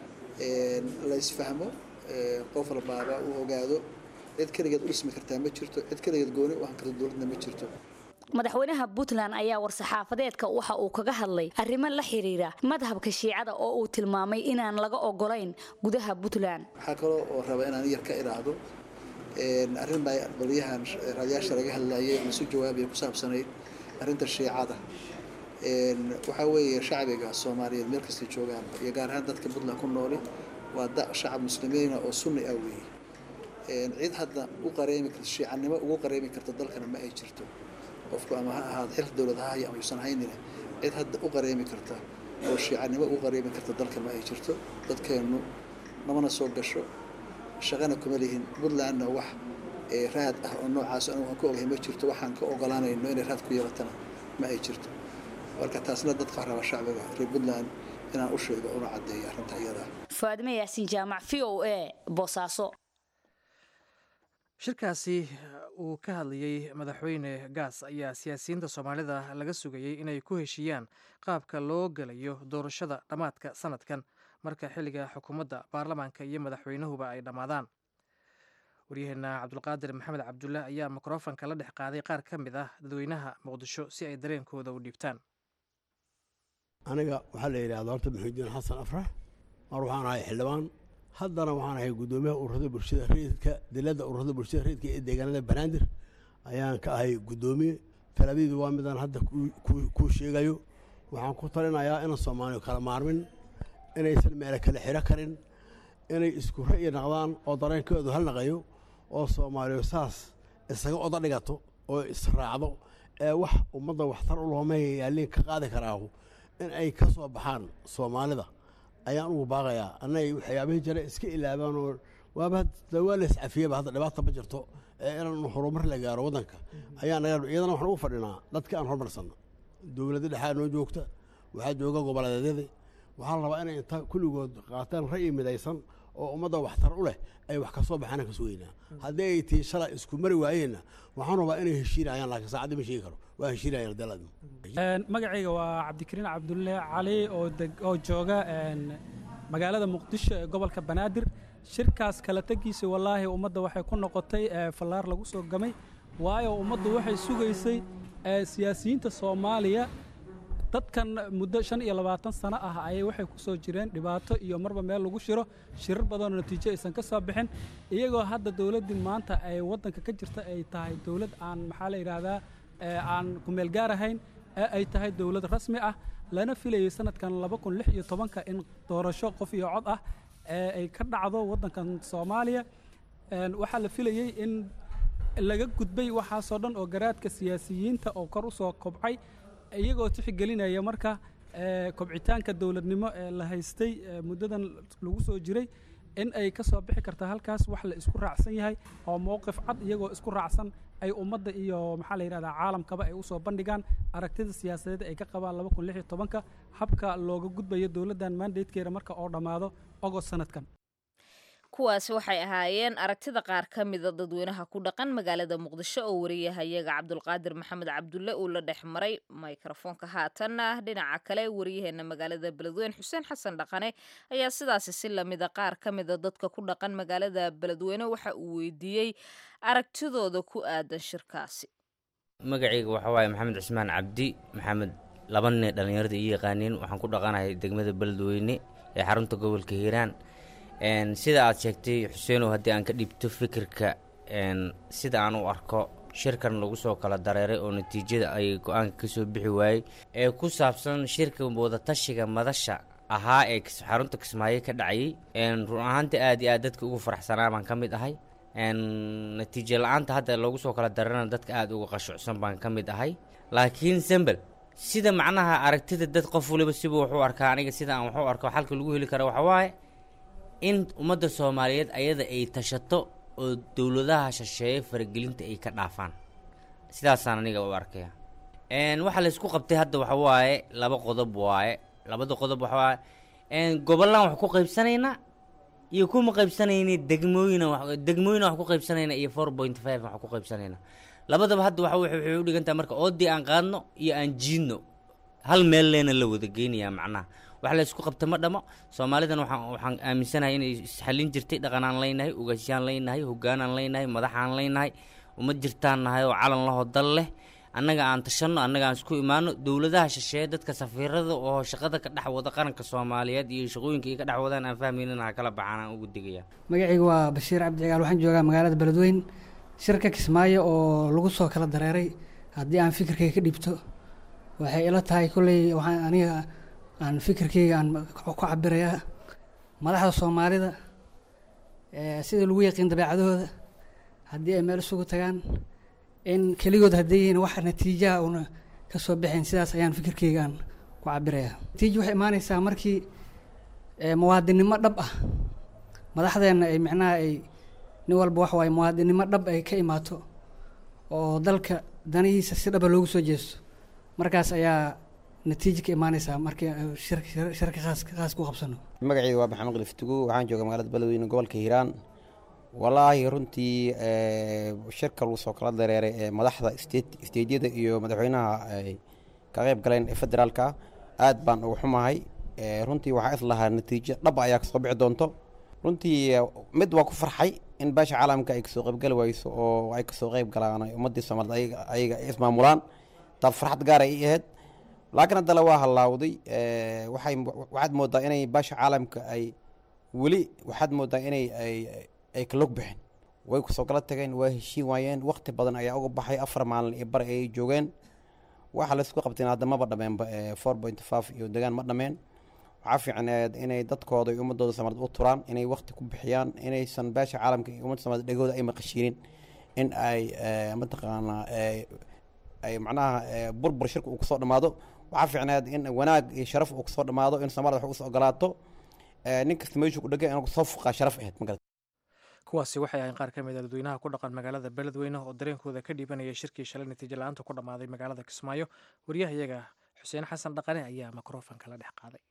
لا يسفهمه قفل بابا وقعدوا cid kaligeed ismi kartaa ma jirto cid kaligeed gooni waxan kala dowladna ma jirto madaxweynaha Puntland ayaa war-saxaafadeedka waxa uu kaga hadlay arrimo la xiriira madhabka shiicada oo uu tilmaamay inaan laga ogolayn gudaha Puntland waxa kale oo raba inaan yar ka iraado arrin bay baliyahan raadiyaasha laga hadlayay oo soo jawaabay ku saabsanay arrinta shiicada waxa weeye shacbiga Soomaaliyeed meel kasta joogaan iyo gaar ahaan dadka Puntland ku nool waa shacab muslimiin oo sunni ah weeye cid hadda u qareemi karto shiicanimo ugu qareemi karto dalkana ma ay jirto qofku ama ha ahaad xil dawladaha ama aysan haynina cid hadda u qareemi karta oo shiicanimo ugu qareemi karto dalkana ma ay jirto dadkeenu namana soo gasho shaqana kuma lihin Puntlandna wax raad ah oo noocaas aan ku ogahay ma jirto waxaan ka ogolaanayno inay raad ku yeelatana ma ay jirto marka taasna dadka raba shacbiga reer Puntland inaan u sheego oo cadeeyo arrinta iyada Faadimo Yaasiin Jaamac VOA Boosaaso shirkaasi uu ka hadlayay madaxweyne gaas ayaa siyaasiyiinta Soomaalida laga sugayay inay ku heshiiyaan qaabka loo galayo doorashada dhamaadka sanadkan marka xilliga xukuumadda baarlamaanka iyo madaxweynuhuba ay dhamaadaan waryaheena Cabdulqaadir Maxamed Cabdulle ayaa mikrofoonka la dhex qaaday qaar ka mid ah dadweynaha Muqdisho si ay dareenkooda u dhiibtaan aniga waxa la yiraahdaa horta Maxamed Xasan Afrax waxaan ahay xildhibaan haddana waxaan ahay gudoomiyaha ururada bulshada rayidka dilada ururada bulshada rayidka ee deegaanada Banaadir ayaan ka ahay gudoomiye talaabadu waa midaan hadda ku sheegayo waxaan ku talinayaa in Soomaaliya kala maarmin inaysan meel kale xira karin inay isku ra'yi noqdaan oo dareenkoodu hal naqayo oo Soomaaliya saas isaga oda dhigato oo israacdo ee wax ummadda waxtar u loomeeyay yaalin ka qaadi karaaho in ay ka soo baxaan Soomaalida ayaan ugu baaqayaa anay waxyaabaha jira iska ilaabaan oo waaba dawladeed afiyaba hadda dhibaato ma jirto inaan horumar la gaaro wadanka ayaan iyadana waxaan ugu fadhinaa dadka aan horumarsan dawladda dhexe noo joogta waxa jooga goboleedyada waxaan rabaa inay inta kulligood qaataan ra'yi midaysan oo ummadda waxtar u leh ay wax ka soo baxaan ka suuqeynaa haddii ay tii shala isku mari waayeen waxaan rabaa inay heshiinayaan laakiin saacadii ma sheegi karo waa heshiinayaan dalad magacayga waa Cabdikariin Cabdulle Cali oo jooga magaalada Muqdisho ee gobolka Banaadir shirkaas kala tagiisay wallahi ummadda waxay ku noqotay fallaar lagu soo gamay waayo ummaddu waxay sugaysay siyaasiyiinta Soomaaliya dadkan muddo 25 sano ah ayay waxay ku soo jireen dhibaato iyo marba meel lagu shiro shirar badan oo natiijo aysan ka soo bixin iyagoo hadda dawladdii maanta ay waddanka ka jirta ay tahay dawlad aan maxaa la yidhaahdaa aan ku meel gaar ahayn ay tahay dawlad rasmi ah lana filayay sanadkan 2016 in doorasho qof iyo cod ah ay ka dhacdo waddankan Soomaaliya waxaa la filayay in laga gudbay waxaasoo dhan oo garaadka siyaasiyiinta oo kor u soo kobcay iyagoo tixgelinaya marka kobcitaanka dawladnimo ee la haystay muddadan lagu soo jiray in ay ka soo bixi karta halkaas wax la isku raacsan yahay oo mowqif cad iyagoo isku raacsan ay ummadda iyo maxaa la yidhahdaa caalamkaba ay u soo bandhigaan aragtida siyaasadeed ay ka qabaan 2016 habka looga gudbayo dawladdan mandatekeeda marka oo dhammaado August sanadkan kuwaasi waxay ahaayeen aragtida qaar ka mida dadweynaha ku dhaqan magaalada muqdisho oo wariyahayaga cabdulqaadir maxamed cabdulle uu la dhex maray mikrofoonka haatanna dhinaca kale wariyaheena magaalada beledweyne xuseen xasan dhaqane ayaa sidaasi si lamida qaar ka mida dadka ku dhaqan magaalada beledweyne waxa uu weydiiyey aragtidooda ku aadan shirkaasi magacayga waxa waaye maxamed cismaan cabdi maxamed laba nin dhalinyarada ii yaqaaniin waxaan ku dhaqanahay degmada beledweyne ee xarunta gobolka hiiraan sida aad sheegtay Xuseeno haddii aan ka dhibto fikirka sida aan u arko shirkan lagu soo kala dareeray oo natiijada ay go'aanka ka soo bixi waayay ee ku saabsan shirka wada tashiga madasha ahaa ee xarunta Kismaayo ka dhacay run ahaantii aad iyo aad dadka ugu faraxsanaa baan ka mid ahay natiijo la'aanta hadda lagu soo kala dareerana dadka aad uga qashucsan baan ka mid ahay laakiin sambal sida macnaha aragtida dad qof waliba siba wuxuu arkaa aniga sida aan wuxuu arko xalka lagu heli karo waxa waaye in ummadda Soomaaliyeed ayada ay tashato oo dawladaha shisheeye faragelinta ay ka dhaafaan sidaas aan aniga u arkaya waxa la isku qabtay hadda waxa waaye laba qodob waaye labada qodob waxa waaye gobollan wax ku qaybsanayna iyo kuma qaybsanayna degmooyin wax ku qaybsanayna iyo 4.5 wax ku qaybsanayna labadaba hadda waxa waxay u dhigantaa marka oodii aan qaadno iyo aan jiidno hal meel leena la wada geenaya macnaha wax la isku qabta ma dhamo Soomaalidan waxaan aaminsanahay inay xalin jirtay dhaqanaan leenahay ugaashan leenahay hoggaanaan leenahay madaxaan leenahay uma jirtaan nahay oo calan la hodal leh annaga aan tashano annaga aan isku imaano dawladaha shisheeye dadka safiirada oo shaqada ka dhex wada qaranka Soomaaliyeed iyo shaqooyinka ay ka dhex wadaan aan fahmayna kala baxaan ugu digaya magacaygu waa Bashiir Cabdi Cigaal waxaan joogaa magaalada Beledweyne shirka Kismaayo oo lagu soo kala dareeray haddii aan fikirkayga ka dhibto waxay ila tahay kulay waxaan aniga aan fikirkayga aan ku cabirayaa madaxda Soomaalida sida lagu yaqaan dabeecadooda haddii ay meel isugu tagaan in kaligood haddii wax natiijo una ka soo bixin sidaas ayaan fikirkayga aan ku cabirayaa natiijo waxay imaanaysaa markii muwaadinimo dhab ah madaxdeena ay macnaha ay nin walba wax waay muwaadinimo dhab ay ka imaato oo dalka danihiisa si dhab loogu soo jeesto markaas ayaa natiijo ka imaanaysaa markii shirka khaas ku qabsano magacayga waa maxamed qiliftugu waxaan joogaa magaalada beledweyne gobolka hiiraan walaahi runtii shirka lagu soo kala dareeray ee madaxda isteedyada iyo madaxweynaha ay ka qayb galeen ee federaalka aad baan ugu xumahay runtii waxaa is lahaa natiijo dhab ayaa ka soo bixi doonto runtii mid waa ku farxay in baasha caalamka ay kasoo qaybgali wayso oo ay kasoo qayb galaan ummadii Soomaaliyeed ayaga ismaamulaan taas farxad gaar ay ahayd laakiin hadda la waa halaawday waxaad moodaa inay baasha caalamka ay weli waxaad moodaa inay ay ka log bixin way ku soo kala tageen waa heshiin waayeen waqti badan ayaa uga baxay 4 maalin iyo bar ay joogeen waxa la isku qabtay hadda maba dhameenba 4.5 iyo deegaan ma dhameen waxa fiican inay dadkooda iyo ummadooda Soomaaliyeed u turaan inay waqti ku bixiyaan inaysan baasha caalamka iyo ummadda Soomaaliyeed dhagooda ay maqashiinin in ay mataqaana ay macnaha burbur shirku uu soo dhamaado waxa fiicnaad in wanaag iyo sharaf uu soo dhamaado in Soomaaliya wax u soo ogolaato nin kasta meeshu ku dhagay inuu soo fuqa sharaf ahayd magal kuwaasi waxay ahayn qaar ka mid ah dadweynaha ku dhaqan magaalada beledweyne oo dareenkooda ka dhiibanaya shirkii shalay natiijo la'aanta ku dhamaaday magaalada Kismaayo wariyahayaga Xuseen Xasan Dhaqane ayaa mikrofoonka la dhex qaaday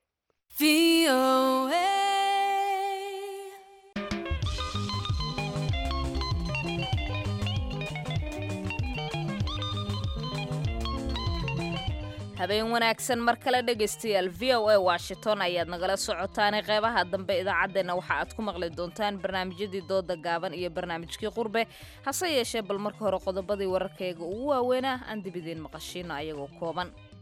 habeen wanaagsan mar kale dhegaystayaal VOA Washington ayaad nagala socotaan qeybaha dambe idaacadeena waxa aad ku maqli doontaan barnaamijyadii dooda gaaban iyo barnaamijkii qurbe hase yeeshee bal marka hore qodobadii wararkayga ugu waaweynaa aan dib idin maqashiino ayagoo kooban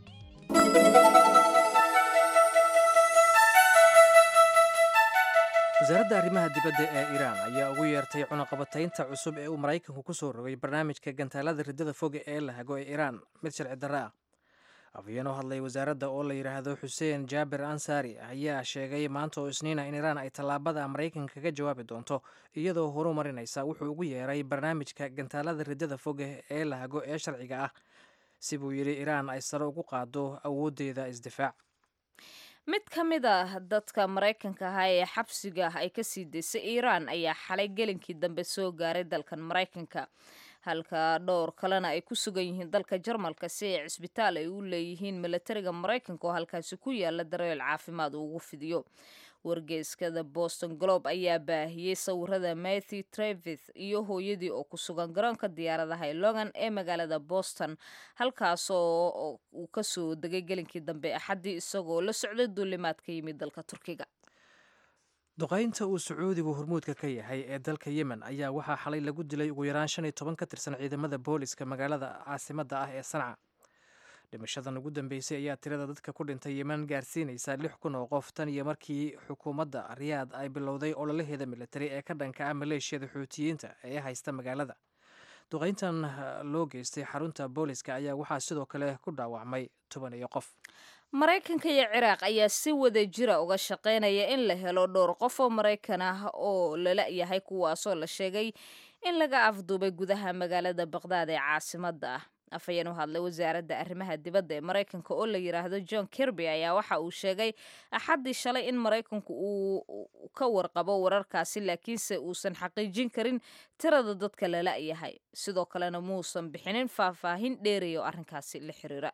wasaaradda arrimaha dibadda ee iiraan ayaa ugu yeertay cunaqabataynta cusub ee uu maraykanku ku soo rogay barnaamijka gantaalada riddada foga ee la hago ee iiraan mid sharci darro ah. afhayeen u hadlay wasaaradda oo la yidhaahdo xuseen jaabir ansaari ayaa sheegay maanta oo isniina in iiraan ay tallaabada maraykanka kaga jawaabi doonto iyadoo horumarinaysa wuxuu ugu yeeray barnaamijka gantaalada riddada foga ee la hago ee sharciga ah si buu yidhi iiraan ay sare ugu qaado awooddeeda isdifaac. mid ka mid ah dadka maraykanka ahaa ee xabsiga ah ay ka sii daysay iiraan ayaa xalay gelinkii dambe soo gaaray dalkan maraykanka halka dhowr kalena ay ku sugan yihiin dalka jarmalka si ay cisbitaal ay u leeyihiin milatariga maraykanka oo halkaasi ku yaala daryeel caafimaad uu ugu fidiyo. wargeyskada Boston Globe ayaa baahiyey sawirada Matthew Trevith iyo hooyadii oo ku sugan garoonka diyaaradaha Logan ee magaalada Boston halkaasoo uu ka soo degay gelinkii dambe axadii isagoo la socday duulimaad ka yimid dalka Turkiga. duqaynta uu sacuudigu hormuudka ka yahay ee dalka yemen ayaa waxaa xalay lagu dilay ugu yaraan 15 ka tirsan ciidamada booliska magaalada caasimadda ah ee Sanca. dhimashadan ugu dambeysay ayaa tirada dadka ku dhintay yemen gaarsiinaysa 6,000 oo qof tan iyo markii xukuumadda riyaad ay bilowday ololaheeda militari ee ka dhanka ah maleeshiyada xuutiyiinta ee haysta magaalada. duqayntan loo geystay xarunta booliska ayaa waxaa sidoo kale ku dhaawacmay 10 qof. maraykanka iyo ciraaq ayaa si wada jira uga shaqaynaya in la helo dhowr qof oo maraykan ah oo lala yahay kuwaasoo la sheegay in laga afduubay gudaha magaalada baqdaad ee caasimadda ah. afhayeen u hadlay wasaaradda arrimaha dibadda ee maraykanka oo la yidhaahdo John Kirby ayaa waxa uu sheegay axaddii shalay in maraykanku uu ka warqabo wararkaasi laakiinse uusan xaqiijin karin tirada dadka lala yahay sidoo kalena muusan bixinin faahfaahin dheerayo arrinkaasi la xiriira.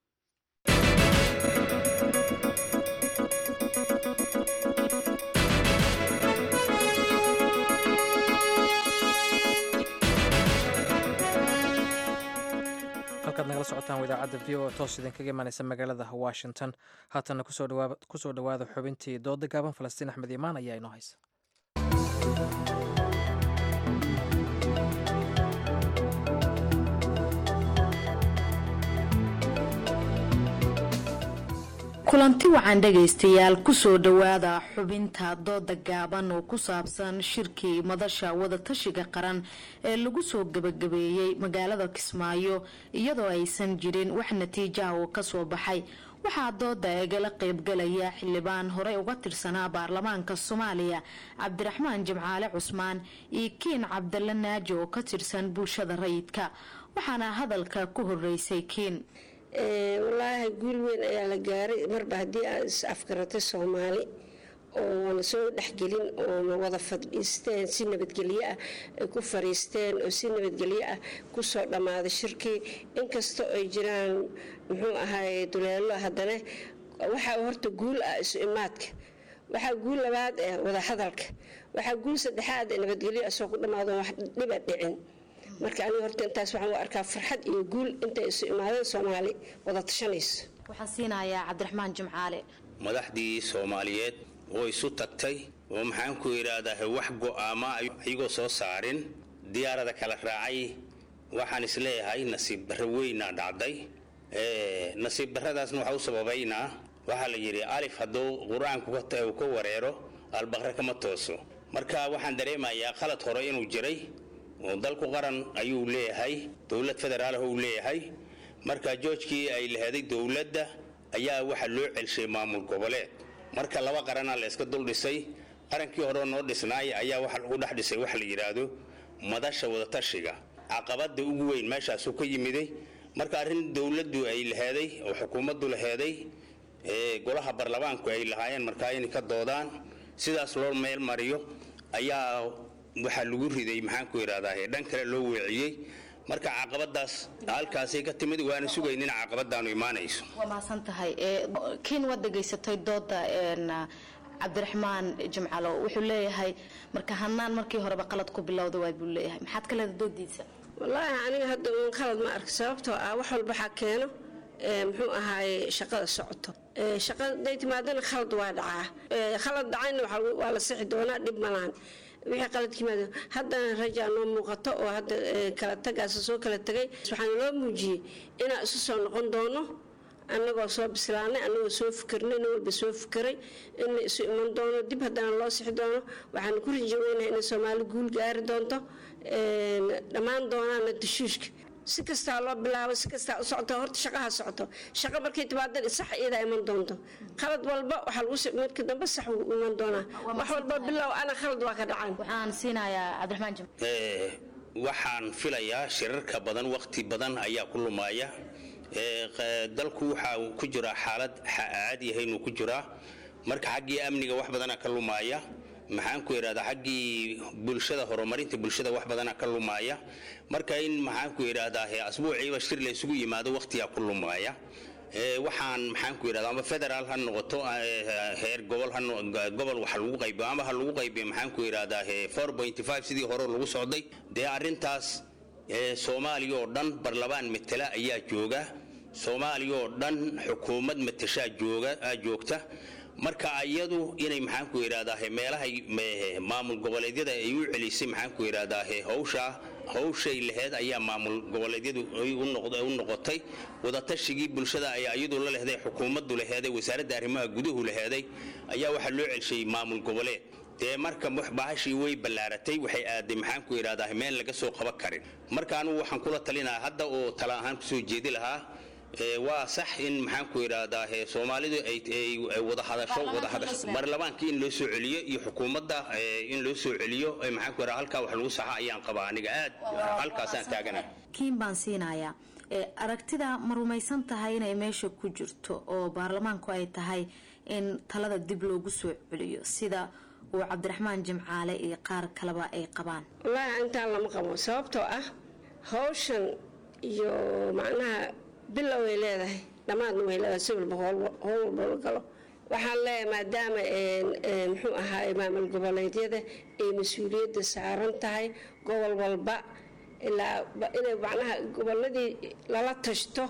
halkaad nagala socotaan idaacadda v o toos idinkaga imaanaysa magaalada washington haatana kusoo dhawaada xubintii dooda gaaban falastiin axmed imaan ayaa inoo haysa. kulanti wacan dhegaystayaal kusoo dhawaada xubinta dooda gaaban oo ku saabsan shirkii madasha wadatashiga qaran ee lagu soo gabagabeeyey magaalada Kismaayo iyadoo aysan jirin wax natiijo ah oo ka soo baxay. waxaa dooda igala qaybgalaya xildhibaan horey uga tirsanaa baarlamaanka Soomaaliya Cabdiraxmaan Jimcaale Cusmaan iyo Kiin Cabdalla Naaji oo ka tirsan bulshada rayidka waxaana hadalka ku horeysay Kiin. wallaahi guul weyn ayaa la gaaray marba haddii aan is afgaratay Soomaali oo aan soo dhexgelin oo wada fadhiisteen si nabadgelyo ah ay ku fariisteen oo si nabadgelyo ah ku soo dhamaaday shirkii inkastoo ay jiraan muxuu ahaay duleelo haddana waxaa horta guul ah isu imaadka waxaa guul labaad ah wada hadalka waxaa guul saddexaad ah nabadgelyo soo ku dhamaado wax dhiba dhicin marka aniga horta intaas waxaan u arkaa farxad iyo guul intay isu imaadeen Soomaali wada tashanayso. waxaan siinayaa Cabdiraxmaan Jimcaale. madaxdii Soomaaliyeed oo isu tagtay oo maxaan ku yiraahdaa wax go'aama ayagoo soo saarin diyaarada kala raacay waxaan isleeyahay nasiib darro weyn dhacday. nasiib darradaasna waxa uu sababaynaa waxa la yiri alif haduu quraanku ka wareero albaqra kama tooso marka waxaan dareemayaa qalad hore inuu jiray oo dalku qaran ayuu leeyahay dawlad federaal ah uu leeyahay marka joojkii ay leedahay dawladda ayaa waxa loo celshay maamul goboleed marka laba qaran la iska dul dhisay qarankii hore noo dhisnaay ayaa waxa lagu dhex dhisay wax la yiraahdo madasha wada tashiga caqabada ugu weyn meeshaas uu ka yimiday marka arrin dawladdu ay leedahay oo xukuumaddu leedahay golaha baarlamaanku ay lahaayeen marka in ka doodaan sidaas loo meel mariyo ayaa waxa lagu riday maxaan ku yiraahdaa dhan kale loo weeciyay marka caqabadaas halkaas ay ka timid waana sugaynaa in caqabadaanu imaanayso. waa maasan tahay kiin wada geysatay dooda Cabdiraxmaan Jimcaale wuxuu leeyahay marka hanaan markii horeba qalad ku bilowday waa buu leeyahay maxaad kala doodiisa. wallaahi aniga hadda qalad ma ark sababtoo ah wax walba waxa keeno muxuu ahaay shaqada socoto shaqada daytimaadana khalad waa dhacaa khalad dhacayna waa la sixi doonaa dhib malaan wixii qaladkiimaada haddana rajaa noo muuqato oo hadda kala tagaas soo kala tagay waxaan loo muujiyay inaan isu soo noqon doono annagoo soo bislaanay annagoo soo fikirnay nin walba soo fikiray in la isu iman doono dib haddana loo sixi doono waxaan ku rajaweynahay inay soomaali guul gaari doonto dhammaan doonaana tashuushka si kastaa loo bilaabo si kastaa u socoto horta shaqaha socoto shaqa markay timaadana sax iyada iman doonto khalad walba waxaa lagu marka dambe sax uu iman doonaa wax walba bilow ana khalad waa ka dhacaan waxaan siinayaa cabdiraxmaan jim waxaan filayaa shirarka badan waqti badan ayaa ku lumaya dalku waxaa ku jira xaalad caadi ahayn uu ku jiraa marka xaggii amniga wax badana ka lumaya maxaan ku yiraahdaa xaggii bulshada horumarinta bulshada wax badana ka lumaya marka in maxaan ku yiraahdaa asbuuciiba shir la isugu yimaado waqtiga ku lumaya waxaan maxaan ku yiraahdaa ama federal ha noqoto heer gobol waxa lagu qaybiyo ama ha lagu qaybiyo maxaan ku yiraahdaa 4.5 sidii hore lagu socday arintaas Soomaaliya oo dhan barlamaan matala ayaa jooga Soomaaliya oo dhan xukuumad matasha joogta marka ayadu inay maxaan ku yiraahdaa meelaha maamul goboleedyada ay u celisay maxaan ku yiraahdaa hawshay lahayd ayaa maamul goboleedyadu u noqotay wada tashigii bulshada ay ayadu la leedahay xukuumaddu lahayd wasaaradda arrimaha gudaha lahayd ayaa waxa loo celisay maamul goboleed marka bahashii way balaaratay waxay aaday maxaan ku yiraahdaa meel laga soo qaban karin marka anu waxaan kula talinayaa hadda oo tala ahaan ku soo jeedi lahaa waa sax in maxaan ku yiraahdaa Soomaalidu ay wada hadasho barlamaanka in loo soo celiyo iyo xukuumadda in loo soo celiyo maxaan ku yiraahdaa halka wax lagu saxa ayaan qabaa aniga aad halkaas aan taaganahay kiin baan siinayaa aragtida ma rumaysan tahay inay meesha ku jirto oo baarlamaanku ay tahay in talada dib loogu soo celiyo sida uu Cabdiraxmaan Jimcaale iyo qaar kaleba ay qabaan wallaahi intaan lama qabo sababtoo ah hawshan iyo macnaha bilow ay leedahay dhammaadna way leedahay si walba howl walba la galo waxaan leeyahay maadaama muxuu ahaa maamul goboleedyada ay mas-uuliyadda saaran tahay gobol walba ilaa inay macnaha goboladii lala tashto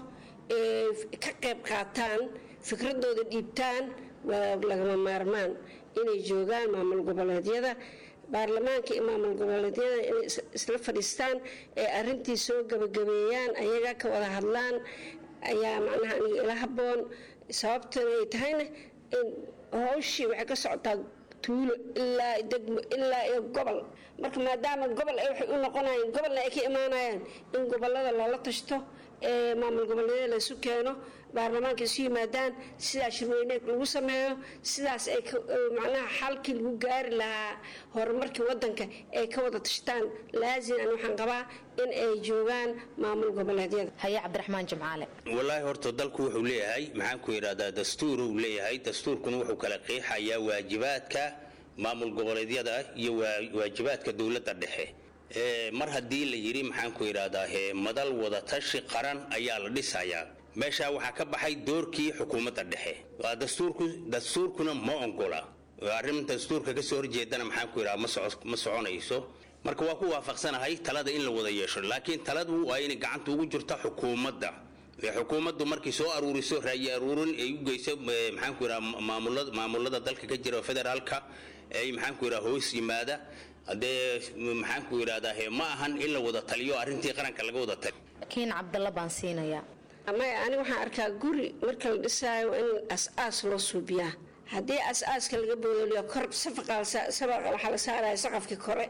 ka qayb qaataan fikradooda dhiibtaan waa lagama maarmaan inay joogaan maamul goboleedyada baarlamaanka iyo maamul goboleedyada inay isla fadhiistaan ee arrintii soo gabagabeeyaan ayaga ka wada hadlaan ayaa macnaha aniga ila habboon sababtan ay tahayna in hawshii waxay ka socotaa tuulo ilaa degmo ilaa iyo gobol marka maadaama gobol ay waxay u noqonayaan gobolna ay ka imaanayaan in gobolada lala tashto maamul goboleedyada la isu keeno baarlamaanka isu yimaadaan sidaas shirweyne lagu sameeyo sidaas ay macnaha xalkii lagu gaari lahaa horumarkii wadanka ay ka wada tashtaan laazim aan waxaan qabaa in ay joogaan maamul goboleedyada haya Cabdiraxmaan Jimcaale wallahi horta dalku wuxuu leeyahay maxaan ku yiraahdaa dastuur uu leeyahay dastuurkuna wuxuu kala qeexayaa waajibaadka maamul goboleedyada iyo waajibaadka dawladda dhexe mar haddii la yiri maxaan ku yiraahdaa madal wada tashi qaran ayaa la dhisayaa meesha waxa ka baxay doorkii xukuumadda dhexe waa dastuurkuna ma ongola arrinta dastuurka ka soo horjeedana maxaan ku yiraahdaa ma soconayso marka waa ku waafaqsanahay talada in la wada yeesho laakiin taladu waa in gacanta ugu jirto xukuumaddu markii soo aruuriso raay aruurin ay u geyso maxaan ku yiraahdaa maamulada dalka ka jira federaalka ay maxaan ku yiraahdaa hoos yimaada hadee maxaan ku yiraahdaa ma ahan in la wada taliyo arrintii qaranka laga wada taliyo kiin Cabdalla baan siinayaa ama ani waxaan arkaa guri marka la dhisaayo in aas loo suubiyaa haddii aas-aaska laga boodoliyo kor sabaqa waxaa la saaraya saqafkii kore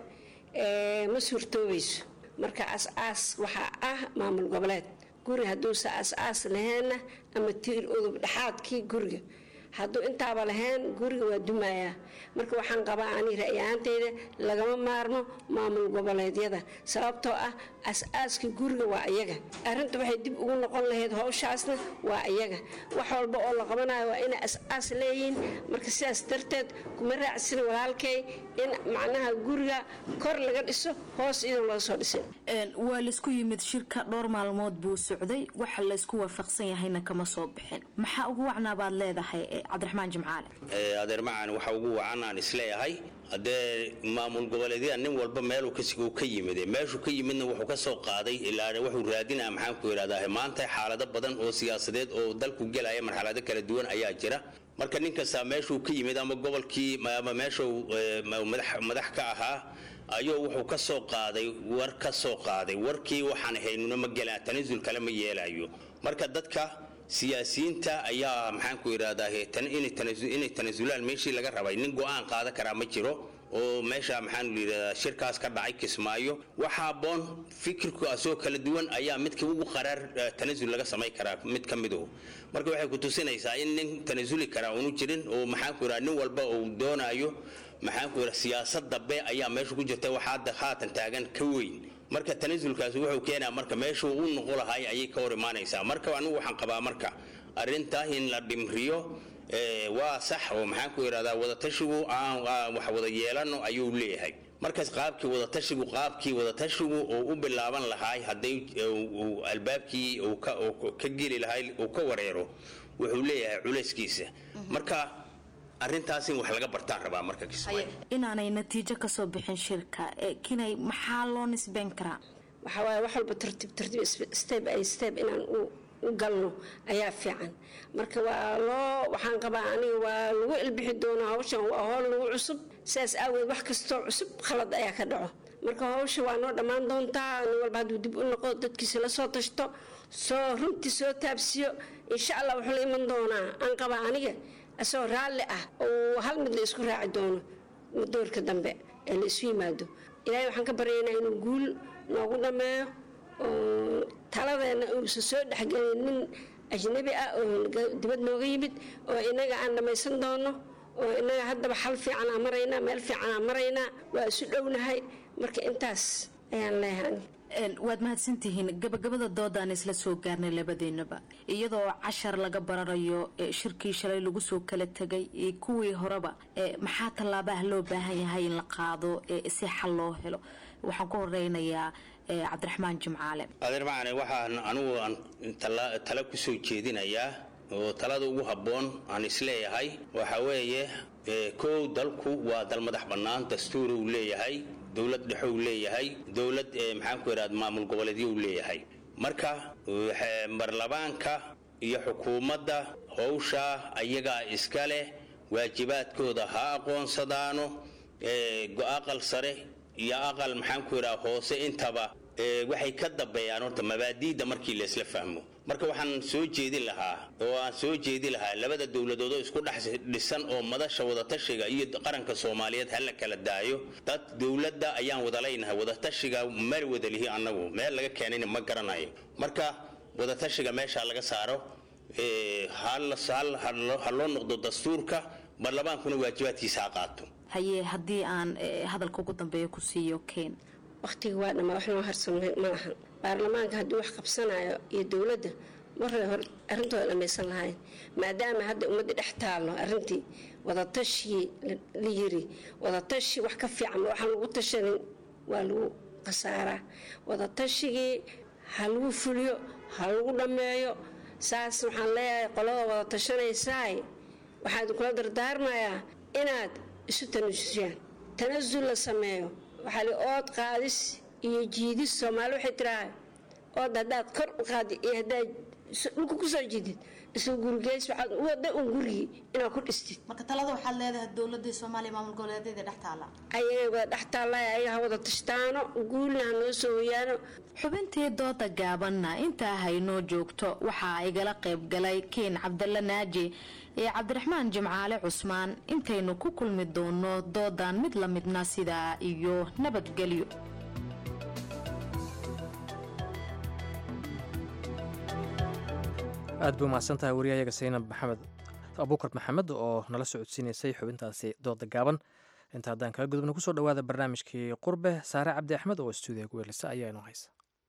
ma suurtoobayso marka aas waxaa ah maamul goboleed guri hadduusa aas laheenna ama tiir udub dhexaadkii guriga hadduu intaaba lahayn guriga waa dumayaa marka waxaan qabaa ani ra'yaantayda lagama maarmo maamul goboleedyada sababtoo ah aas-aaska guriga waa iyaga arrinta waxay dib ugu noqon lahayd hawshaasna waa iyaga wax walba oo la qabanayo waa inay aas leeyihiin marka sidaas darteed kuma raacsin walaalkay in macnaha guriga kor laga dhiso hoos iyadoo laga soo dhisin waa laisku yimid shirka dhowr maalmood buu socday waxa laysku waafaqsan yahayna kama soo bixin maxaa ugu wacnaa baad leedahay Cabdiraxmaan Jimcaale adeer macaan waxa ugu wacanaan isleeyahay hadee maamul goboleedyada nin walba meel uu ka yimid meeshu ka yimidna wuxuu ka soo qaaday ilaa wuxuu raadinaa maxaan ku yiraahdaa maanta xaalado badan oo siyaasadeed oo dalku galaya marxalado kala duwan ayaa jira marka nin kasta meeshuu ka yimid ama gobolkii ama meeshu madax ka ahaa ayuu wuxuu ka soo qaaday warkii waxaan haynuna ma galaa tanaasul kale ma yeelayo marka dadka siyaasiyiinta ayaa maxaan ku idhahdaa inay tanasulaan meeshii laga rabay nin go'aan qaadan karaa ma jiro oo meesha maxaan yidhahdaa shirkaas ka dhacay Kismaayo waxa aboon fikirku asoo kala duwan ayaa midkii ugu qaraar tanasul laga samay karaa mid ka mid ah marka waxay ku tusinaysaa in nin tanasuli karaa uu jirin oo maxaan ku idhahdaa nin walba uu doonayo maxaan ku idhahdaa siyaasadda be ayaa meesha ku jirta waxa hadda haatan taagan ka weyn marka tanasulkaas wuxuu keenaa marka meesha uu noqon lahaay ayay ka hor imaanaysaa marka anigu waxaan qabaa marka arinta in la dhimriyo waa sax oo maxaan ku idhahdaa wadatashigu aan wax wada yeelano ayuu leeyahay markaas qaabkii wadatashigu oo u bilaaban lahaay hadday albaabkii uu ka geli lahaay uu ka wareero wuxuu leeyahay culayskiisa marka arrintaas in wax laga bartaan rabaa marka Kismaayo inaanay natiijo ka soo bixin shirka kinay maxaa loo nisbeen karaa waxa waaye wax walba tartiib step by step inaan u galno ayaa fiican marka waxaan qabaa aniga waa lagu ilbixi doonaa hawshan waa howl lagu cusub sidaas aaweed wax kastoo cusub khalad ayaa ka dhaco marka hawsha waa noo dhammaan doontaa nin walba hadduu dib u noqo dadkiisa la soo tashto runtii soo taabsiyo insha allah wuxuu la iman doonaa aan qabaa aniga asoo raalli ah oo hal mid la isku raaci doono doorka dambe ee la isu yimaado ilaahay waxaan ka baryaynaa inuu guul noogu dhammeeyo oo taladeena uusan soo dhexgelin nin ajnabi ah oo dibad nooga yimid oo inaga aan dhammaysan doono oo inaga haddaba xal fiican aan maraynaa meel fiican aan maraynaa waa isu dhownahay marka intaas ayaan leeyahay waad mahadsantihiin gabagabada doodaan isla soo gaarnay labadeennaba iyadoo cashar laga bararayo shirkii shalay lagu soo kala tegay kuwii horeba maxaa tallaabaha loo baahan yahay in la qaado si xal loo helo waxaan ku horeynayaa cabdiraxmaan jimcaale adeermacane waxaan anigu tala ku soo jeedinayaa oo talada ugu habboon aan isleeyahay waxa weeye kow dalku waa dal madax bannaan dastuur uu leeyahay dawlad dhexe uu leeyahay dawlad maxaan ku idhahdaa maamul goboleedyo uu leeyahay marka marlabaanka iyo xukuumadda howsha ayagaa iska leh waajibaadkooda ha aqoonsadaano aqal sare iyo aqal maxaan ku idhahdaa hoose intaba waxay ka dambeeyaan horta mabaadiida markii la isla fahmo marka waxaan soo jeedi lahaa labada dawladood oo isku dhex dhisan oo madasha wadatashiga iyo qaranka Soomaaliyeed hal kala daayo dad dawladda ayaan wada leenahay wadatashiga meel wada lihi anagu meel laga keenay ma garanayo marka wadatashiga meesha laga saaro hal loo noqdo dastuurka barlamaankuna waajibaadkiisa qaato haye haddii aan hadalka ugu dambeeyo ku siiyo keen waqtiga waa dhammaa wax loo harsamay ma lahan baarlamaanka haddii wax qabsanayo iyo dowladda marray hore arrintooda dhammaysan lahayn maadaama hadda ummadda dhex taallo arrintii wadatashii la yiri wadatashi wax ka fiican waxaan lagu tashanin waa lagu khasaaraa wadatashigii ha lagu fuliyo ha lagu dhammeeyo saas waxaan leeyahay qolada wada tashanaysaay waxaan kula dardaarmayaa inaad isu tanasusiyaan tanasul la sameeyo waxaa li ood qaadis iyo jiidis Soomaali waxay tiraahdaa ood haddaad kor u qaadi iyo haddaad dhulka ku soo jiidid isla gurigeys waxaad u wada gurigi inaad ku dhistid marka talada waxaad leedahay dawladda Soomaaliya maamul goboleedyada dhex taala ayaga dhex taala ayaga wada tashtaano guulna noo soo yaano xubintii dooda gaabanna inta haynoo joogto waxa ay gala qayb galay Keen Cabdalla Naaji ee Cabdiraxmaan Jimcaale Cusmaan intaynu ku kulmi doono doodan mid la midna sida iyo nabadgelyo aad buu mahadsantahay wariyahayaga Saynab Maxamed Abuukar Maxamed oo nala socodsiinaysay xubintaasi dooda gaaban inta haddaan kaga gudubna kusoo dhawaada barnaamijkii qurbe Saare Cabdi Axmed oo stuudiga ku weelisa ayaa inoo haysa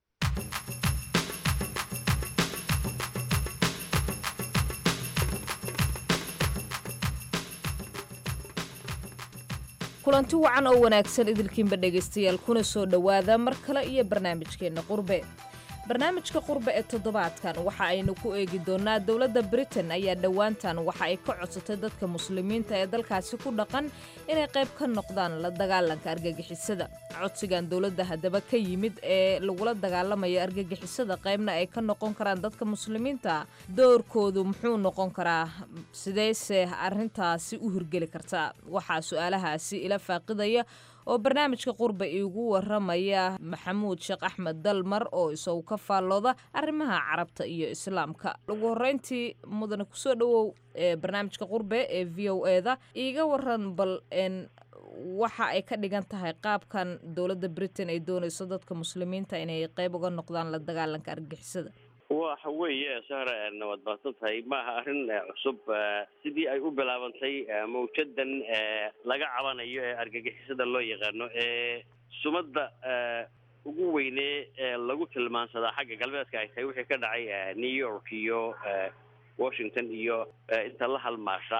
kulanti wacan oo wanaagsan idilkiinba dhegaystayaal kuna soo dhowaada mar kale iyo barnaamijkeenna qurbe barnaamijka qurbe ee toddobaadkan waxa aynu ku eegi doonaa dowladda Britain ayaa dhowaantan waxa ay ka codsatay dadka muslimiinta ee dalkaasi ku dhaqan inay qayb ka noqdaan la dagaalanka argagixisada codsigan dowladda haddaba ka yimid ee lagula dagaalamayo argagixisada qaybna ay ka noqon karaan dadka muslimiinta doorkoodu muxuu noqon karaa sideese arrintaasi u hirgeli kartaa waxaa su'aalahaasi ila faaqidaya oo barnaamijka qurbe iigu waramaya maxamuud sheekh axmed dalmar oo isagu ka faallooda arrimaha carabta iyo islaamka. ugu horreyntii mudane kusoo dhawow barnaamijka qurbe ee v o eda iiga waran bal waxa ay ka dhigan tahay qaabkan dowladda Britain ay doonayso dadka muslimiinta inay qayb uga noqdaan la dagaalanka argagixisada. waxa weeye sahra nabad baatan tahay maaha arrin cusub sidii ay u bilaabantay mawjadan laga cabanayo ee argagixisada loo yaqaano sumadda ugu weyne lagu tilmaansadaa xagga galbeedka ay tahay wixii ka dhacay New York iyo Washington iyo inta la halmaasha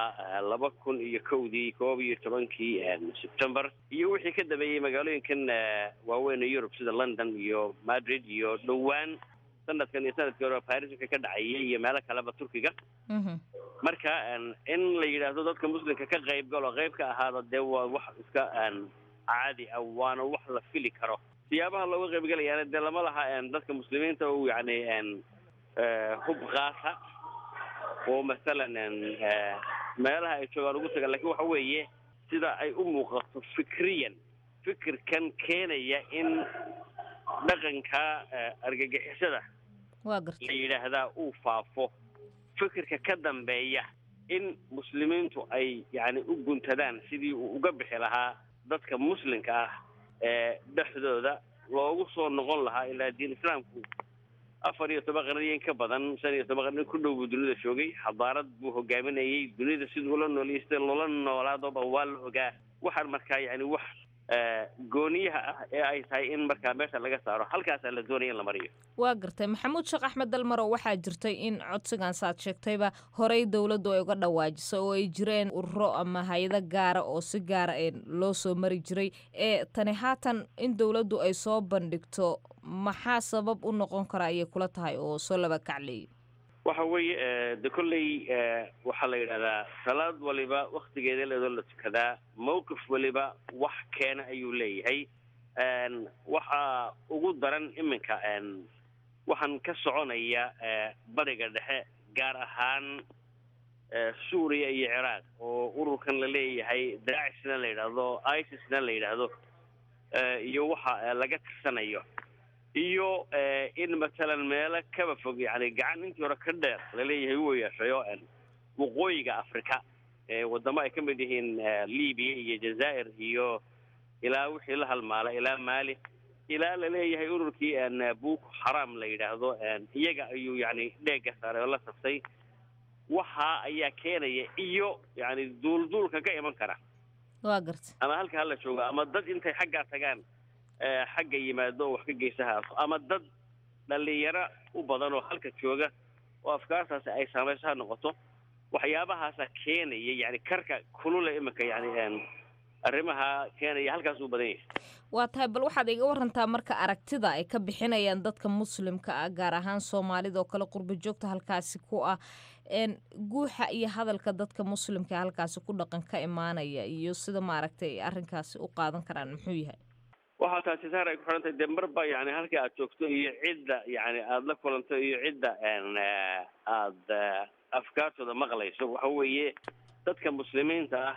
2011 September iyo wixii ka dambeeyay magaalooyinkan waaweyn ee Europe sida London iyo Madrid iyo dhawaan sanadkan iyo sanadkii hore Paris ka dhacayay iyo meelo kaleba Turkiga marka in la yiraahdo dadka muslimka ka qayb galo qayb ka ahaado dee waa wax iska caadi ah waana wax la fili karo siyaabaha looga qayb galayana dee lama laha dadka muslimiinta oo yani hub qaasa oo masalan meelaha ay joogaan ugu taga laakiin waxa weeye sida ay u muuqato fikirkan keenaya in dhaqanka argagixisada waa gartay la yiraahdaa uu faafo fikirka ka dambeeya in muslimiintu ay yani u guntadaan sidii uu uga bixi lahaa dadka muslimka ah dhexdooda loogu soo noqon lahaa ilaa diin islaamku 14 qarniyo ka badan 15 qarniyo ku dhow dunida joogay xadaarad buu hogaaminayay dunida sidoo la nooleystay loola noolaado waa la ogaa waxaan markaa yani wax gooniyaha ah ee ay tahay in markaa meesha laga saaro halkaas la doonaya in la mariyo waa gartay maxamuud sheekh axmed dalmaro waxaa jirtay in codsigan saad sheegtayba horey dowladdu ay uga dhawaajisay oo ay jireen ururo ama hay'ado gaara oo si gaara loo soo mari jiray tani haatan in dowladdu ay soo bandhigto maxaa sabab u noqon kara ayay kula tahay oo soo laba kacleeyay waxa weeye de kolley waxaa la yidhahdaa salaad waliba waktigeeda leedoo la tukadaa mawqif waliba wax keena ayuu leeyahay waxaa ugu daran iminka waxaan ka soconaya bariga dhexe gaar ahaan suuriya iyo ciraaq oo ururkan la leeyahay daacishna la yidhaahdo isisna la yidhaahdo iyo waxa laga tirsanayo iyo in masalan meelo kaba fog yani gacan intii hore ka dheer laleeyahay uu yeeshayo waqooyiga afrika wadamo ay ka mid yihiin libiya iyo jazaa'ir iyo ilaa wixii la halmaala ilaa maali ilaa laleeyahay ururkii boko haram la yidhaahdo iyaga ayuu yani dheega saaray oo la saftay waxa ayaa keenaya iyo yani duulduulka ka iman kara waa gartay ama halka hala joogo ama dad intay xaggaa tagaan xagga yimaado wax ka geysahaas ama dad dhalinyaro u badan oo halka jooga oo afkaartaasi ay saamayso ha noqoto waxyaabahaasa keenaya yani karka kulule iminka yani arrimaha keenaya halkaas u badan yahay waa tahay bal waxaad iga warantaa marka aragtida ay ka bixinayaan dadka muslimka ah gaar ahaan soomaalida oo kale qurbo joogta halkaasi ku ah guuxa iyo hadalka dadka muslimka halkaasi ku dhaqan ka imaanaya iyo sida maaragtay arrinkaasi u qaadan karaan muxuu yahay waxaa taasi saar ay ku xiran tahay dee marba yani halka aad joogto iyo cidda yani aada la kulanto iyo cidda aada afkaartooda maqlayso waxa weeye dadka muslimiinta ah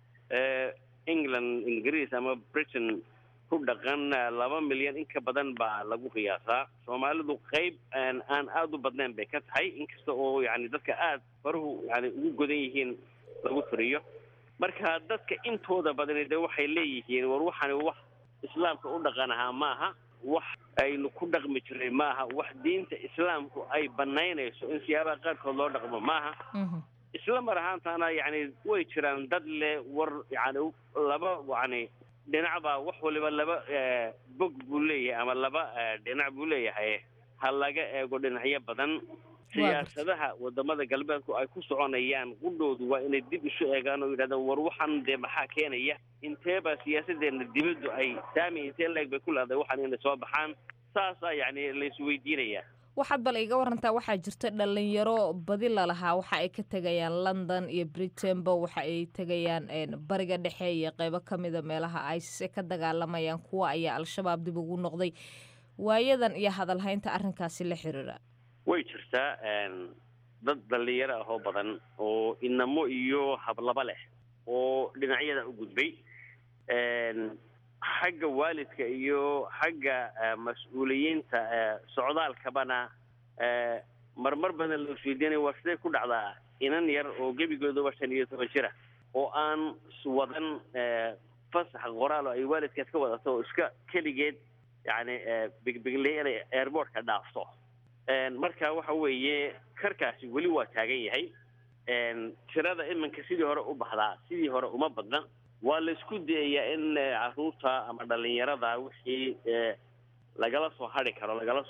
England Ingiriis ama Britain ku dhaqan 2 milyan in ka badan baa lagu qiyaasaa Soomaalidu qayb aan aad u badnayn bay ka tahay inkasta oo yani dadka aad faruhu yani ugu godan yihiin lagu tiriyo marka dadka intooda badan ee waxay leeyihiin war waxaan wax islaamka u dhaqanaha maaha wax aynu ku dhaqmi jiray maaha wax diinta islaamku ay banaynayso in siyaabaha qaarkood loo dhaqmo maaha isla mar ahaantaana yani way jiraan dad le war yani laba yani dhinacba wax waliba laba bog buu leeyahay ama laba dhinac buu leeyahay ha laga eego dhinacyo badan siyaasadaha wadamada galbeedku ay ku soconayaan qudhoodu waa inay dib isu eegaan oo yidhahdaan war waxaan dee maxaa keenaya inteeba siyaasadeena dibaddu ay saami intee leeg bay ku leedahay waxaan inay soo baxaan saasaa yani la isweydiinaya waxaad bal iga warantaa waxaa jirta dhalinyaro badi lalahaa waxa ay ka tegayaan London iyo Britainba waxa ay tegayaan bariga dhexe iyo qaybo ka mid ah meelaha ISIS ka dagaalamayaan kuwa ayaa al-shabaab dib ugu noqday waayadan iyo hadalhaynta arrinkaasi la xiriira way jirtaa dad dhalinyaro ah oo badan oo inamo iyo hablaba leh oo dhinacyada u gudbay xagga waalidka iyo xagga mas-uuliyiinta socdaalkabana marmar badan la fiidinay waa sidee ku dhacdaa inan yar oo gebigooduba 15 jira oo aan wadan fasax qoraal ay waalidkeed ka wadato oo iska keligeed yani bigbigley inay airportka dhaafto marka waxa weeye karkaasi weli waa taagan yahay tirada iminka sidii hore u baxdaa sidii hore uma badna waa la isku dayayaa in caruurta ama dhalinyarada wixii lagala soo hadhi karo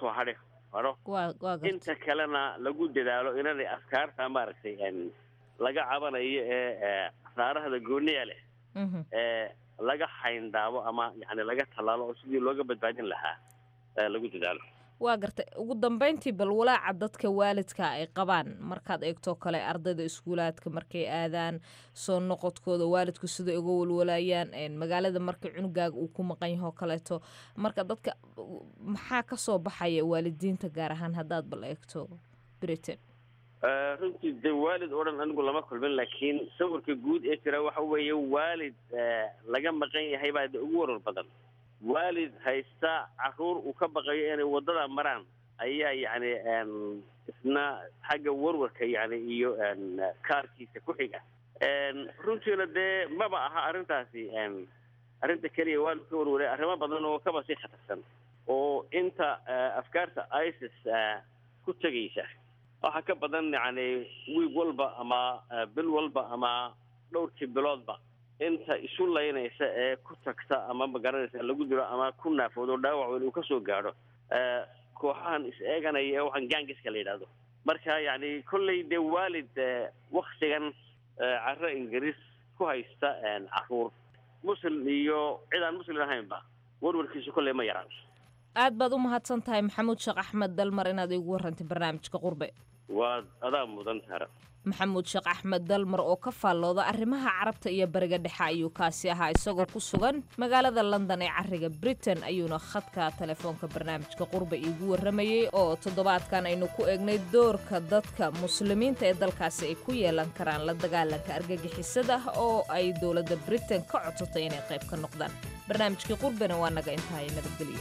inta kalena lagu dadaalo inay askaarta maaragtay laga cabanayo saarahda gooniya leh laga xayndaabo ama yani laga talaalo oo sidii looga badbaadin lahaa lagu dadaalo waa gartay ugu dambeyntii bal walaaca dadka waalidka ay qabaan markaad eegto kale ardayda iskuulaadka markay aadaan soo noqodkooda waalidku sida uga walwalayaan magaalada markay cunugaaga uu ku maqan yaho kaleeto marka dadka maxaa ka soo baxaya waalidiinta gaar ahaan haddaad bal eegto Britain runtii de waalid oo dhan anigu lama kulmin laakiin sawirka guud ee jira waxa weeye waalid laga maqan yahay baa ugu warar badan waalid haysta caruur uu ka baqayo inay wadada maraan ayaa yani isna xagga warwarka yani iyo kaarkiisa ku xiga runtiina dee maba aha arrintaasi arrinta keliya waalid ka warwaray arrimo badan oo kaba sii khatarsan oo inta afkaarta ISIS ku tegaysa waxa ka badan yani wiig walba ama bil walba ama dhowrkii biloodba inta isu laynaysa ee ku tagta ama magaranaysa lagu dilo ama ku naafoodo dhaawac weyn uu ka soo gaadho kooxahan is eeganaya ee waxaan gaangiska la yidhaahdo marka yani kolley dee waalid waktigan carro ingiriis ku haysta caruur muslim iyo cid aan muslim ahaynba warwarkiisu kolley ma yaraan aad baad u mahadsan tahay maxamuud sheekh axmed dalmar inaad igu warrantay barnaamijka qurbe waa adaa mudan tara maxamuud sheekh axmed dalmar oo ka faallooda arrimaha carabta iyo bariga dhexe ayuu kaasi ahaa isagoo ku sugan magaalada London ee cariga Britain ayuuna khadka telefoonka barnaamijka qurbe iigu warramayay oo toddobaadkan aynu ku eegnay doorka dadka muslimiinta ee dalkaasi ay ku yeelan karaan la dagaalanka argagixisada oo ay dowladda Britain ka codsatay inay qayb ka noqdaan barnaamijkii qurbena waa naga intahay nabadgelyo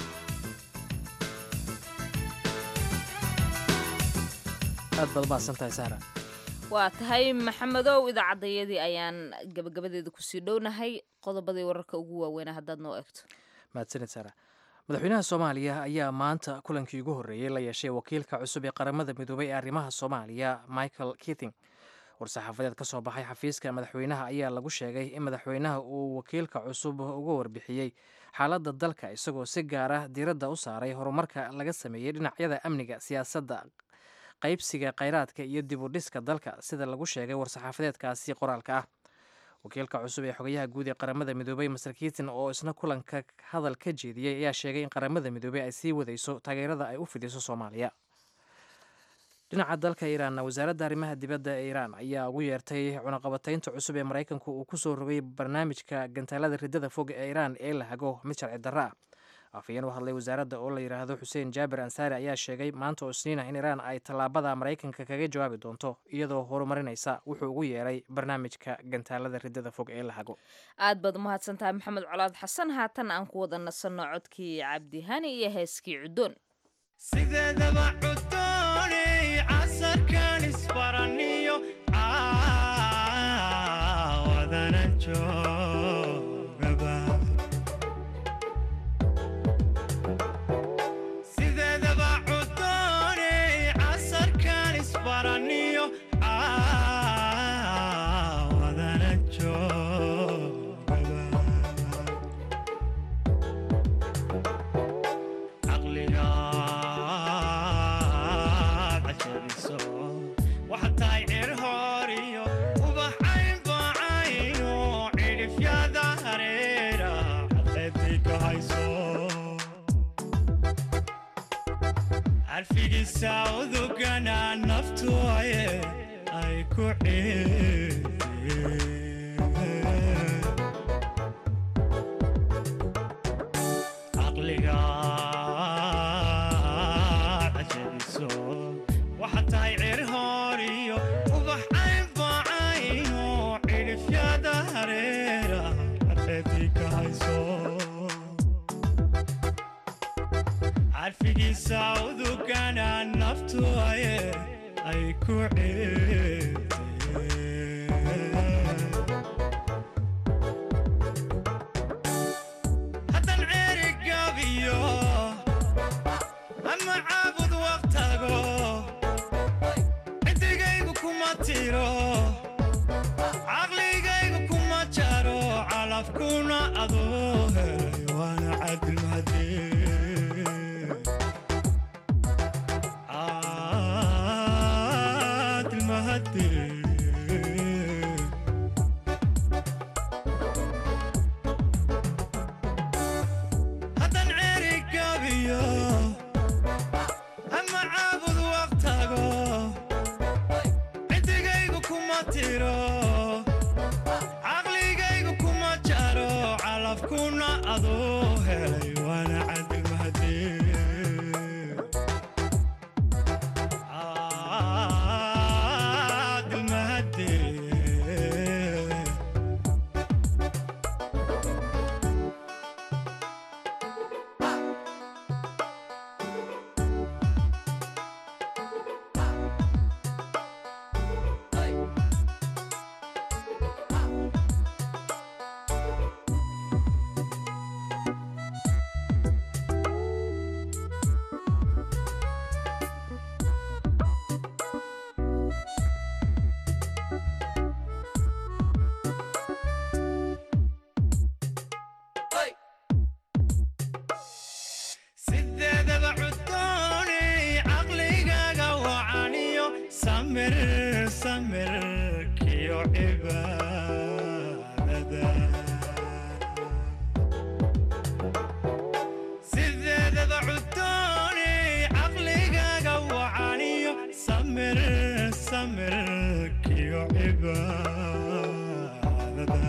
aad baad mahadsantahay Sahra waa tahay maxamedow idaacadayadii ayaan gabagabadeeda kusii dhownahay qodobadii wararka ugu waaweynaa haddaad noo eegto mahadsanid Sahra madaxweynaha Soomaaliya ayaa maanta kulankii ugu horreeyay la yeeshay wakiilka cusub ee qaramada midoobay ee arrimaha Soomaaliya Michael Keating war-saxaafadeed ka soo baxay xafiiska madaxweynaha ayaa lagu sheegay in madaxweynaha uu wakiilka cusub uga warbixiyey xaaladda dalka isagoo si gaar ah diiradda u saaray horumarka laga sameeyey dhinacyada amniga siyaasadda qaybsiga kheyraadka iyo dib u dhiska dalka sida lagu sheegay war-saxaafadeedkaasi qoraalka ah wakiilka cusub ee xogayaha guud ee qaramada midoobay Mr Keating oo isna kulanka hadal ka jeediyey ayaa sheegay in qaramada midoobay ay sii wadayso taageerada ay u fidiso Soomaaliya dhinaca dalka Iiraanna wasaaradda arrimaha dibadda ee Iiraan ayaa ugu yeertay cunaqabataynta cusub ee Mareykanku uu ku soo rogay barnaamijka gantaalada riddada fog ee Iiraan ee la hago mid sharci darro ah afayeen u hadlay wasaaradda oo la yidhaahdo Xuseen Jaabir Ansaari ayaa sheegay maanta oo Isniina in Iiraan ay tallaabada Mareykanka kaga jawaabi doonto iyadoo horumarinaysa wuxuu ugu yeeray barnaamijka gantaalada riddada fog ee la hago aad baad umahadsantahay maxamed colaad xasan haatan aan ku wada nasanno codkii cabdihani iyo heeskii cudoon sideedaba cudooney casarkan isbaraniyo caawadana joogaba sideedaba cudooney casarkan isbaraniyo caawadana joogaba waxatahay cir horiyo ubaxayn bacayno cidhifyada hareera xaqeebtay ka hayso carfigiisa udugana naftu ay ku caqliga cajadiso waxatahay cir horiyo ubaxayn bacayno cidhifyada hareera xaqeebtay ka hayso caraftiisa udugana naftu ay ku haddan ceerigabiyo ama caabud waqtago ciddigaygu kuma tiro caqligaygu kuma jaro calafkuna adoo helay waana cadilmahadee haddan ceerigabiyo ama caabud waqtago ciddigaygu kuma tiro caqligaygu kuma jaro calafkuna adoo helay waana cadilmahadee sideedaba cudooni caqligaaga wacaniyo samirkiyo cibaadada sideedaba cudooni caqligaaga wacaniyo samirkiyo cibaadada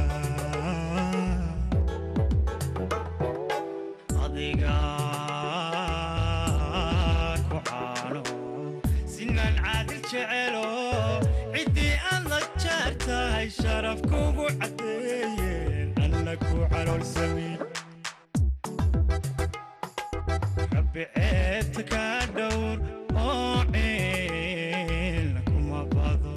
adiga sinan caadil jecelo ciddii aad la jeertahay sharaf kugu caddeeyeen alla ku caloolsamin rabbi ceebta ka dhowr oo ciil kuma bado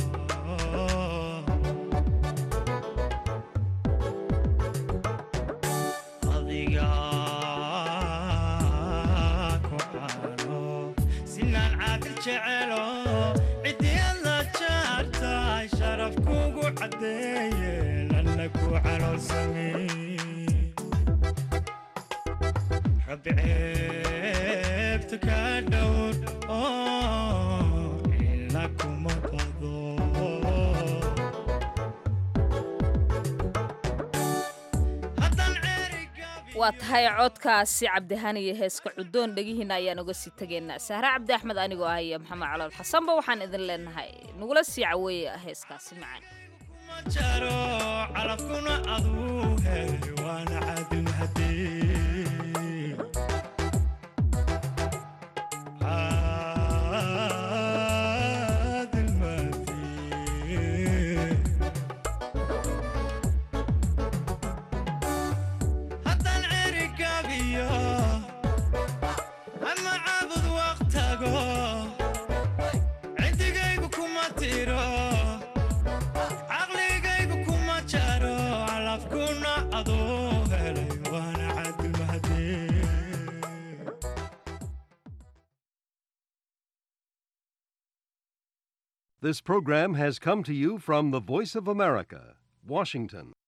adiga ku cano sinan caadil jecelo ciddii aad la jeertahay sharaf kugu caddeeyeen alla ku caloolsamin rabbi ceebta ka dhowr oo ila kuma bado waa tahay codkaasi cabdihani iyo heeska cudoon dhegihiina ayaan uga sii tegaynaa sahre cabdi axmed anigoo ah iyo maxamed calool xasanba waxaan idin leenahay nagula sii caweeya heeskaasi macaan jaro calafkuna aduu helay waana cadilmahadee ama caabud waqtago ciddigaygu kuma tiro caqligaygu kuma jaro calafkuna adoo helay waana cadilmahadee This program has come to you from the Voice of America, Washington.